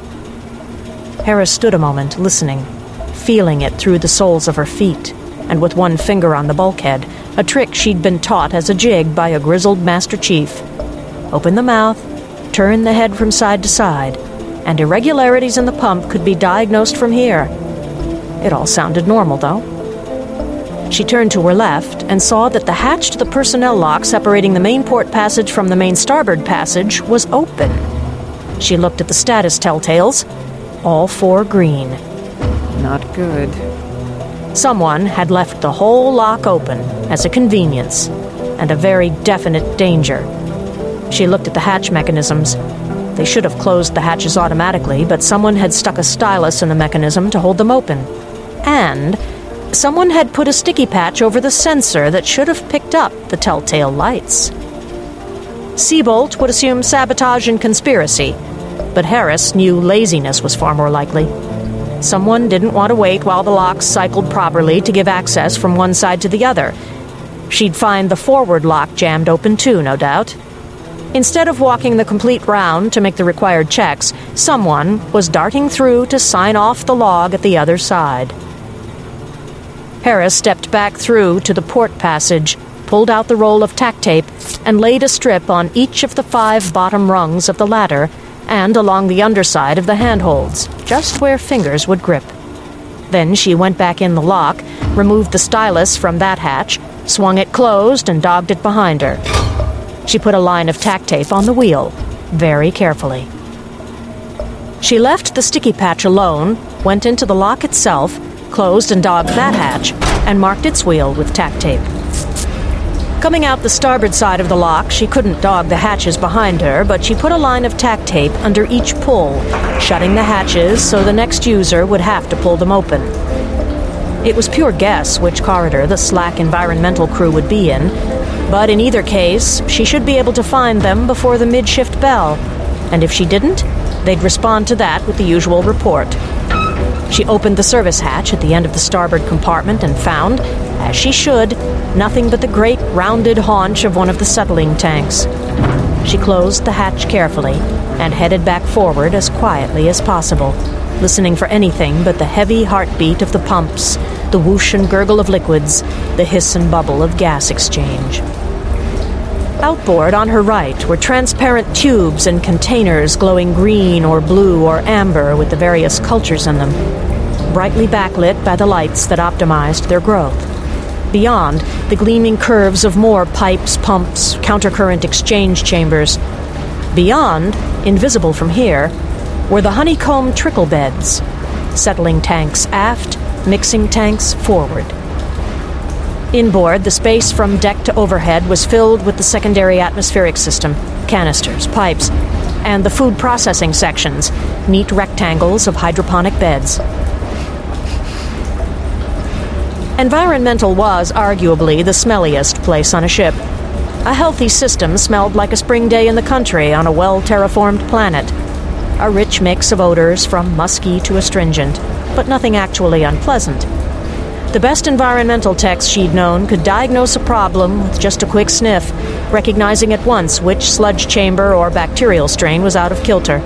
Harris stood a moment, listening, feeling it through the soles of her feet, and with one finger on the bulkhead, a trick she'd been taught as a jig by a grizzled Master Chief. Open the mouth, turn the head from side to side, and irregularities in the pump could be diagnosed from here. It all sounded normal, though. She turned to her left and saw that the hatch to the personnel lock separating the main port passage from the main starboard passage was open. She looked at the status telltales. All four green. Not good. Someone had left the whole lock open as a convenience and a very definite danger. She looked at the hatch mechanisms. They should have closed the hatches automatically, but someone had stuck a stylus in the mechanism to hold them open. And someone had put a sticky patch over the sensor that should have picked up the telltale lights. Seabolt would assume sabotage and conspiracy, but Harris knew laziness was far more likely. Someone didn't want to wait while the locks cycled properly to give access from one side to the other. She'd find the forward lock jammed open too, no doubt. Instead of walking the complete round to make the required checks, someone was darting through to sign off the log at the other side. Harris stepped back through to the port passage, pulled out the roll of tack tape, and laid a strip on each of the five bottom rungs of the ladder and along the underside of the handholds, just where fingers would grip. Then she went back in the lock, removed the stylus from that hatch, swung it closed, and dogged it behind her. She put a line of tack tape on the wheel, very carefully. She left the sticky patch alone, went into the lock itself, closed and dogged that hatch, and marked its wheel with tack tape. Coming out the starboard side of the lock, she couldn't dog the hatches behind her, but she put a line of tack tape under each pull, shutting the hatches so the next user would have to pull them open. It was pure guess which corridor the slack environmental crew would be in, but in either case, she should be able to find them before the mid-shift bell, and if she didn't, they'd respond to that with the usual report. She opened the service hatch at the end of the starboard compartment and found, as she should, nothing but the great rounded haunch of one of the settling tanks. She closed the hatch carefully and headed back forward as quietly as possible, listening for anything but the heavy heartbeat of the pumps, the whoosh and gurgle of liquids, the hiss and bubble of gas exchange. Outboard on her right were transparent tubes and containers glowing green or blue or amber with the various cultures in them, brightly backlit by the lights that optimized their growth. Beyond, the gleaming curves of more pipes, pumps, countercurrent exchange chambers. Beyond, invisible from here, were the honeycomb trickle beds, settling tanks aft, mixing tanks forward. Inboard, the space from deck to overhead was filled with the secondary atmospheric system, canisters, pipes, and the food processing sections, neat rectangles of hydroponic beds. Environmental was arguably the smelliest place on a ship. A healthy system smelled like a spring day in the country on a well-terraformed planet. A rich mix of odors from musky to astringent, but nothing actually unpleasant. The best environmental techs she'd known could diagnose a problem with just a quick sniff, recognizing at once which sludge chamber or bacterial strain was out of kilter.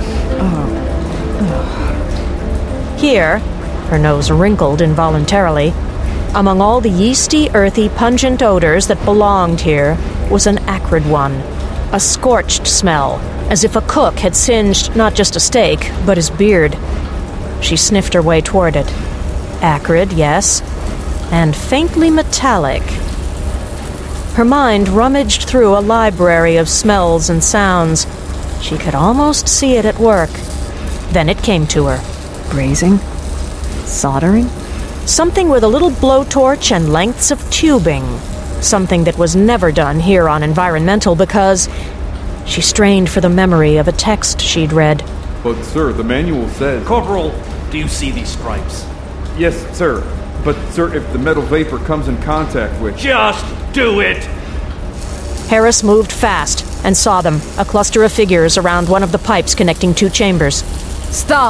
Oh. Here, her nose wrinkled involuntarily, among all the yeasty, earthy, pungent odors that belonged here was an acrid one, a scorched smell, as if a cook had singed not just a steak, but his beard. She sniffed her way toward it. Acrid, yes, and faintly metallic. Her mind rummaged through a library of smells and sounds. She could almost see it at work. Then it came to her. Brazing? Soldering? Something with a little blowtorch and lengths of tubing. Something that was never done here on Environmental because she strained for the memory of a text she'd read. But, sir, the manual says... Corporal, do you see these stripes? Yes, sir. But, sir, if the metal vapor comes in contact with... Just do it! Harris moved fast and saw them, a cluster of figures around one of the pipes connecting two chambers. Stop!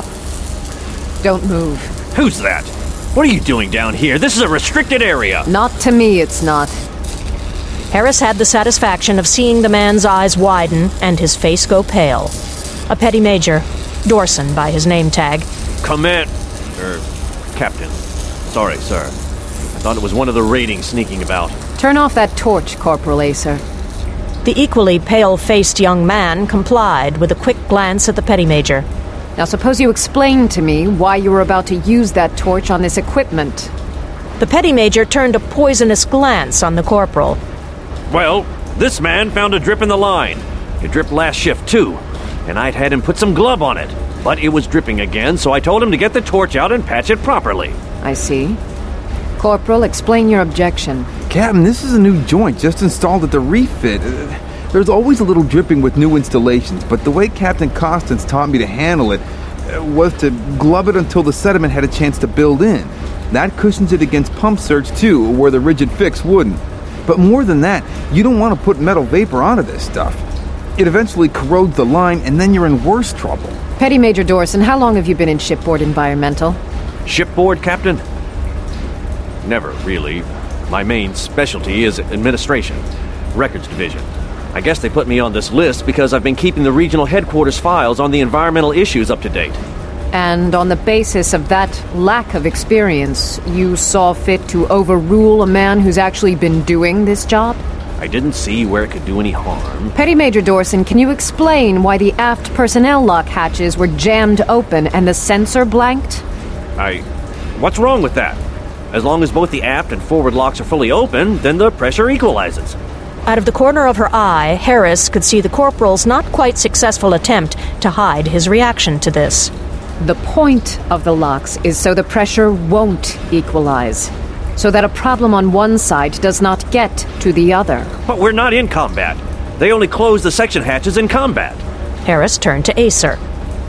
Don't move. Who's that? What are you doing down here? This is a restricted area. Not to me, it's not. Harris had the satisfaction of seeing the man's eyes widen and his face go pale. A petty major, Dorson by his name tag. Command... er, Captain. Sorry, sir. I thought it was one of the raiding sneaking about. Turn off that torch, Corporal Acer. The equally pale-faced young man complied with a quick glance at the petty major. Now suppose you explain to me why you were about to use that torch on this equipment. The petty major turned a poisonous glance on the corporal. Well, this man found a drip in the line. It dripped last shift, too. And I'd had him put some glove on it. But it was dripping again, so I told him to get the torch out and patch it properly. I see. Corporal, explain your objection. Captain, this is a new joint, just installed at the refit. There's always a little dripping with new installations, but the way Captain Constance taught me to handle it was to glove it until the sediment had a chance to build in. That cushions it against pump surge, too, where the rigid fix wouldn't. But more than that, you don't want to put metal vapor onto this stuff. It eventually corrodes the line, and then you're in worse trouble. Petty Major Dorson, how long have you been in shipboard environmental? Shipboard, Captain? Never, really. My main specialty is administration, records division. I guess they put me on this list because I've been keeping the regional headquarters files on the environmental issues up to date. And on the basis of that lack of experience, you saw fit to overrule a man who's actually been doing this job? I didn't see where it could do any harm. Petty Major Dorson, can you explain why the aft personnel lock hatches were jammed open and the sensor blanked? I... What's wrong with that? As long as both the aft and forward locks are fully open, then the pressure equalizes. Out of the corner of her eye, Harris could see the corporal's not quite successful attempt to hide his reaction to this. The point of the locks is so the pressure won't equalize. So that a problem on one side does not get to the other. But we're not in combat. They only close the section hatches in combat. Harris turned to Acer.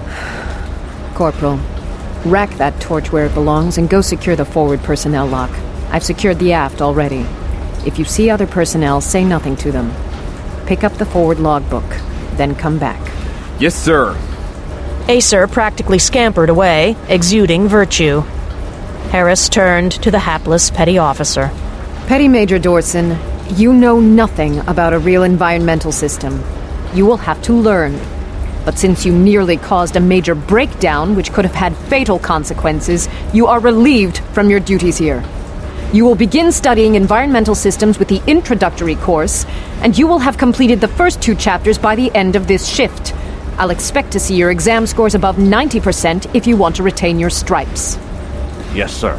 Corporal, rack that torch where it belongs and go secure the forward personnel lock. I've secured the aft already. If you see other personnel, say nothing to them. Pick up the forward logbook, then come back. Yes, sir. Acer practically scampered away, exuding virtue. Harris turned to the hapless petty officer. Petty Major Dorson, you know nothing about a real environmental system. You will have to learn. But since you nearly caused a major breakdown which could have had fatal consequences, you are relieved from your duties here. You will begin studying environmental systems with the introductory course, and you will have completed the first two chapters by the end of this shift. I'll expect to see your exam scores above ninety percent if you want to retain your stripes. Yes, sir.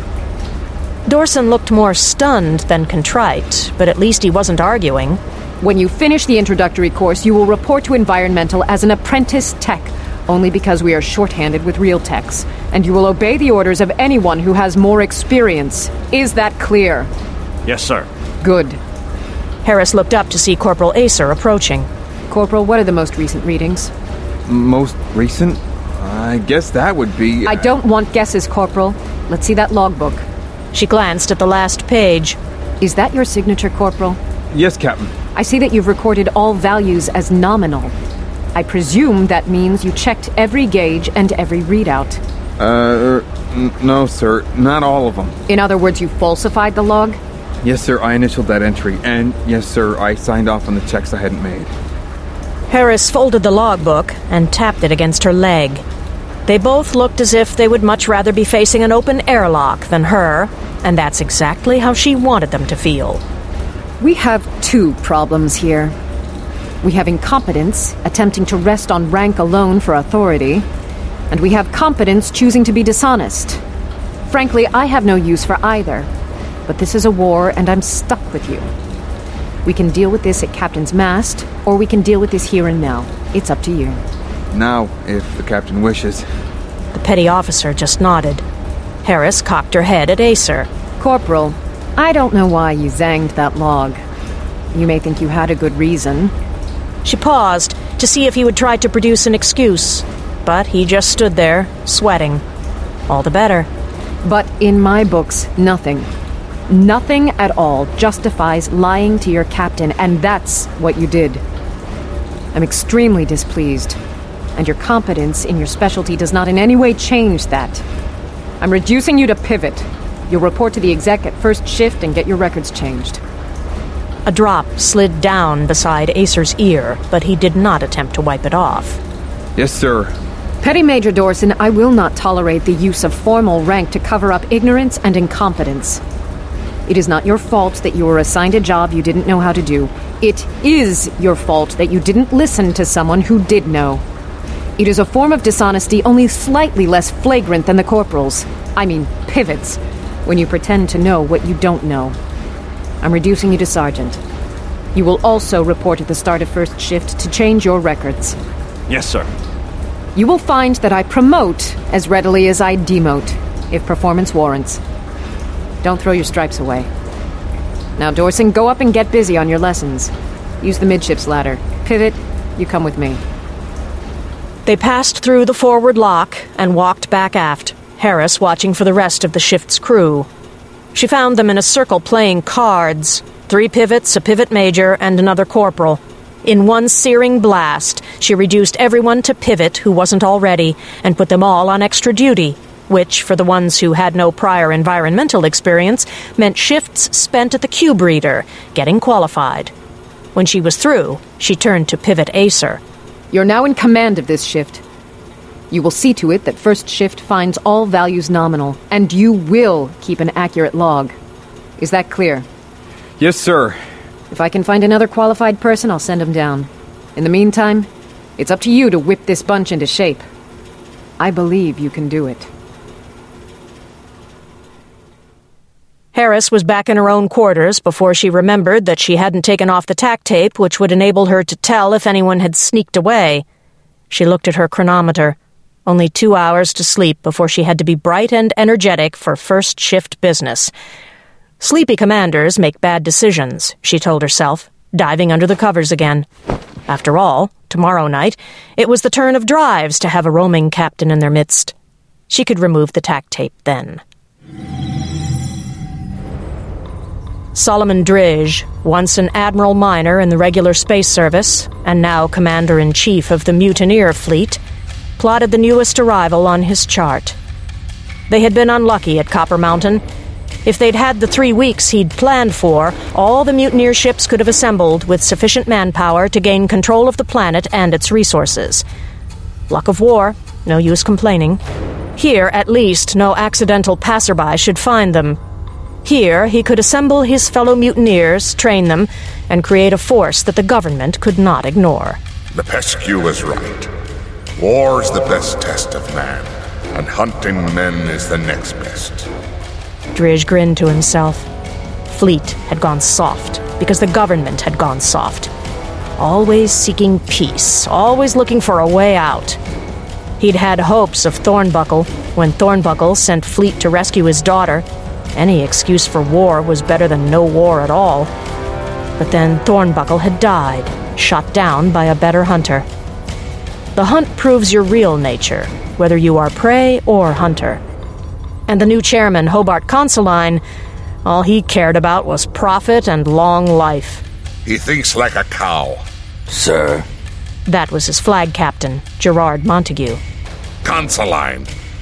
Dorson looked more stunned than contrite, but at least he wasn't arguing. When you finish the introductory course, you will report to environmental as an apprentice tech, only because we are shorthanded with real techs, and you will obey the orders of anyone who has more experience. Is that clear? Yes, sir. Good. Harris looked up to see Corporal Acer approaching. Corporal, what are the most recent readings? Most recent? I guess that would be... Uh... I don't want guesses, Corporal. Let's see that logbook. She glanced at the last page. Is that your signature, Corporal? Yes, Captain. I see that you've recorded all values as nominal. I presume that means you checked every gauge and every readout. Uh, n- no, sir. Not all of them. In other words, you falsified the log? Yes, sir. I initialed that entry. And, yes, sir, I signed off on the checks I hadn't made. Harris folded the logbook and tapped it against her leg. They both looked as if they would much rather be facing an open airlock than her, and that's exactly how she wanted them to feel. We have two problems here. We have incompetence, attempting to rest on rank alone for authority, and we have competence choosing to be dishonest. Frankly, I have no use for either, but this is a war and I'm stuck with you. We can deal with this at Captain's Mast, or we can deal with this here and now. It's up to you. Now, if the captain wishes. The petty officer just nodded. Harris cocked her head at Acer. Corporal, I don't know why you zanged that log. You may think you had a good reason. She paused to see if he would try to produce an excuse, but he just stood there, sweating. All the better. But in my books, nothing, nothing at all justifies lying to your captain, and that's what you did. I'm extremely displeased, and your competence in your specialty does not in any way change that. I'm reducing you to pivot. You'll report to the exec at first shift and get your records changed. A drop slid down beside Acer's ear, but he did not attempt to wipe it off. Yes, sir. Petty Major Dorson, I will not tolerate the use of formal rank to cover up ignorance and incompetence. It is not your fault that you were assigned a job you didn't know how to do. It is your fault that you didn't listen to someone who did know. It is a form of dishonesty only slightly less flagrant than the corporals. I mean, pivots, when you pretend to know what you don't know. I'm reducing you to sergeant. You will also report at the start of first shift to change your records. Yes, sir. You will find that I promote as readily as I demote, if performance warrants. Don't throw your stripes away. Now, Dorson, go up and get busy on your lessons. Use the midships ladder. Pivot, you come with me. They passed through the forward lock and walked back aft, Harris watching for the rest of the shift's crew. She found them in a circle playing cards. Three pivots, a pivot major, and another corporal. In one searing blast, she reduced everyone to pivot who wasn't already, and put them all on extra duty, which, for the ones who had no prior environmental experience, meant shifts spent at the cube reader, getting qualified. When she was through, she turned to Pivot Acer. You're now in command of this shift. You will see to it that first shift finds all values nominal, and you will keep an accurate log. Is that clear? Yes, sir. If I can find another qualified person, I'll send him down. In the meantime, it's up to you to whip this bunch into shape. I believe you can do it. Harris was back in her own quarters before she remembered that she hadn't taken off the tack tape, which would enable her to tell if anyone had sneaked away. She looked at her chronometer. Only two hours to sleep before she had to be bright and energetic for first shift business. Sleepy commanders make bad decisions, she told herself, diving under the covers again. After all, tomorrow night, it was the turn of drives to have a roaming captain in their midst. She could remove the tack tape then. Solomon Drizh, once an admiral minor in the regular space service, and now commander-in-chief of the mutineer fleet, plotted the newest arrival on his chart. They had been unlucky at Copper Mountain. If they'd had the three weeks he'd planned for, all the mutineer ships could have assembled with sufficient manpower to gain control of the planet and its resources. Luck of war, no use complaining. Here, at least, no accidental passerby should find them. Here, he could assemble his fellow mutineers, train them, and create a force that the government could not ignore. The Pescu was right. War's the best test of man, and hunting men is the next best. Drizh grinned to himself. Fleet had gone soft, because the government had gone soft. Always seeking peace, always looking for a way out. He'd had hopes of Thornbuckle, when Thornbuckle sent Fleet to rescue his daughter. Any excuse for war was better than no war at all. But then Thornbuckle had died, shot down by a better hunter. The hunt proves your real nature, whether you are prey or hunter. And the new chairman, Hobart Consoline, all he cared about was profit and long life. He thinks like a cow. Sir. That was his flag captain, Gerard Montague. Consoline.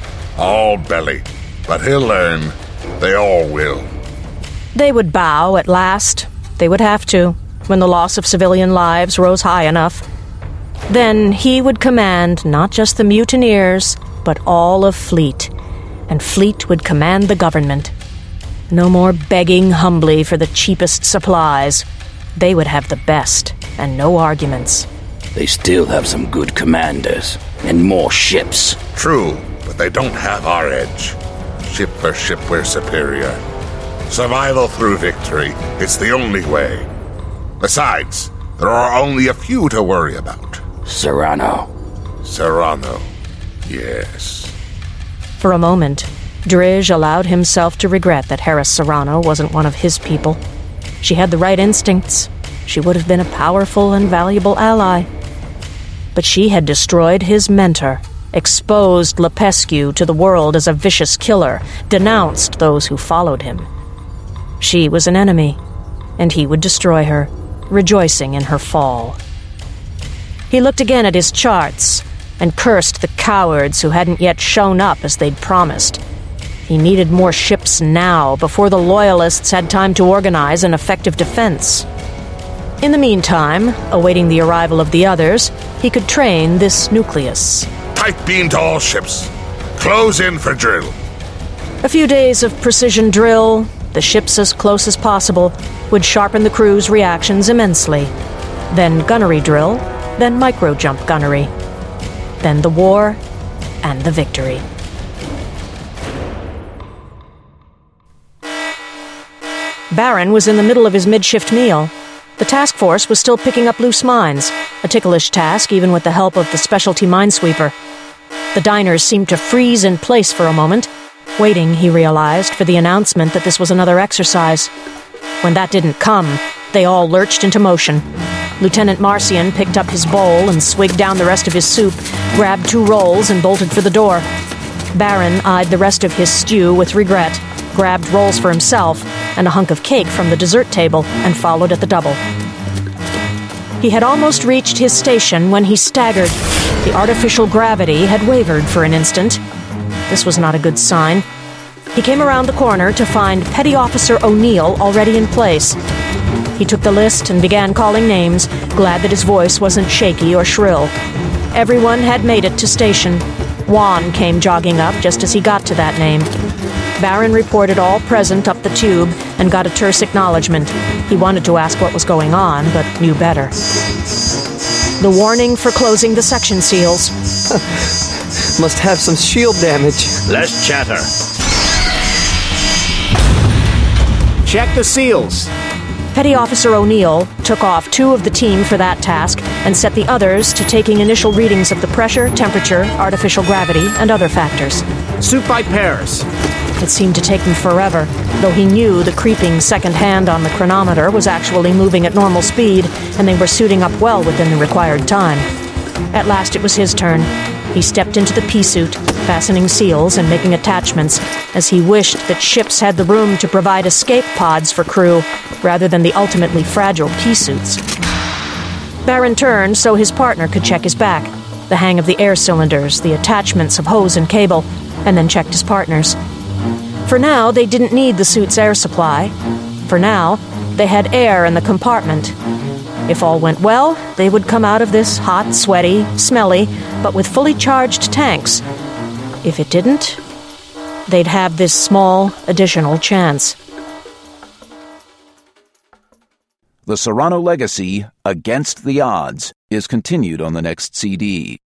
All belly. But he'll learn. They all will. They would bow at last. They would have to, when the loss of civilian lives rose high enough. Then he would command not just the mutineers, but all of Fleet. And Fleet would command the government. No more begging humbly for the cheapest supplies. They would have the best, and no arguments. They still have some good commanders, and more ships. True, but they don't have our edge. Ship for ship, we're superior. Survival through victory, it's the only way. Besides, there are only a few to worry about. Serrano. Serrano, yes. For a moment, Drizh allowed himself to regret that Harris Serrano wasn't one of his people. She had the right instincts. She would have been a powerful and valuable ally. But she had destroyed his mentor, exposed Lepescu to the world as a vicious killer, denounced those who followed him. She was an enemy, and he would destroy her, rejoicing in her fall. He looked again at his charts and cursed the cowards who hadn't yet shown up as they'd promised. He needed more ships now, before the Loyalists had time to organize an effective defense. In the meantime, awaiting the arrival of the others, he could train this nucleus. Tight beam to all ships. Close in for drill. A few days of precision drill, the ships as close as possible, would sharpen the crew's reactions immensely. Then gunnery drill, then micro-jump gunnery. Then the war, and the victory. Baron was in the middle of his mid-shift meal. The task force was still picking up loose mines, a ticklish task even with the help of the specialty minesweeper. The diners seemed to freeze in place for a moment, waiting, he realized, for the announcement that this was another exercise. When that didn't come, they all lurched into motion. Lieutenant Marcian picked up his bowl and swigged down the rest of his soup, grabbed two rolls and bolted for the door. Baron eyed the rest of his stew with regret, grabbed rolls for himself and a hunk of cake from the dessert table, and followed at the double. He had almost reached his station when he staggered. The artificial gravity had wavered for an instant. This was not a good sign. He came around the corner to find Petty Officer O'Neill already in place. He took the list and began calling names, glad that his voice wasn't shaky or shrill. Everyone had made it to station. Juan came jogging up just as he got to that name. Baron reported all present up the tube and got a terse acknowledgement. He wanted to ask what was going on, but knew better. The warning for closing the section seals. Must have some shield damage. Less chatter. Check the seals. Petty Officer O'Neill took off two of the team for that task and set the others to taking initial readings of the pressure, temperature, artificial gravity, and other factors. Suit by pairs. It seemed to take them forever, though he knew the creeping second hand on the chronometer was actually moving at normal speed, and they were suiting up well within the required time. At last it was his turn. He stepped into the pea-suit, fastening seals and making attachments, as he wished that ships had the room to provide escape pods for crew, rather than the ultimately fragile pea-suits. Baron turned so his partner could check his back, the hang of the air cylinders, the attachments of hose and cable, and then checked his partner's. For now, they didn't need the suit's air supply. For now, they had air in the compartment. If all went well, they would come out of this hot, sweaty, smelly, but with fully charged tanks. If it didn't, they'd have this small, additional chance. The Serrano Legacy, Against the Odds, is continued on the next C D.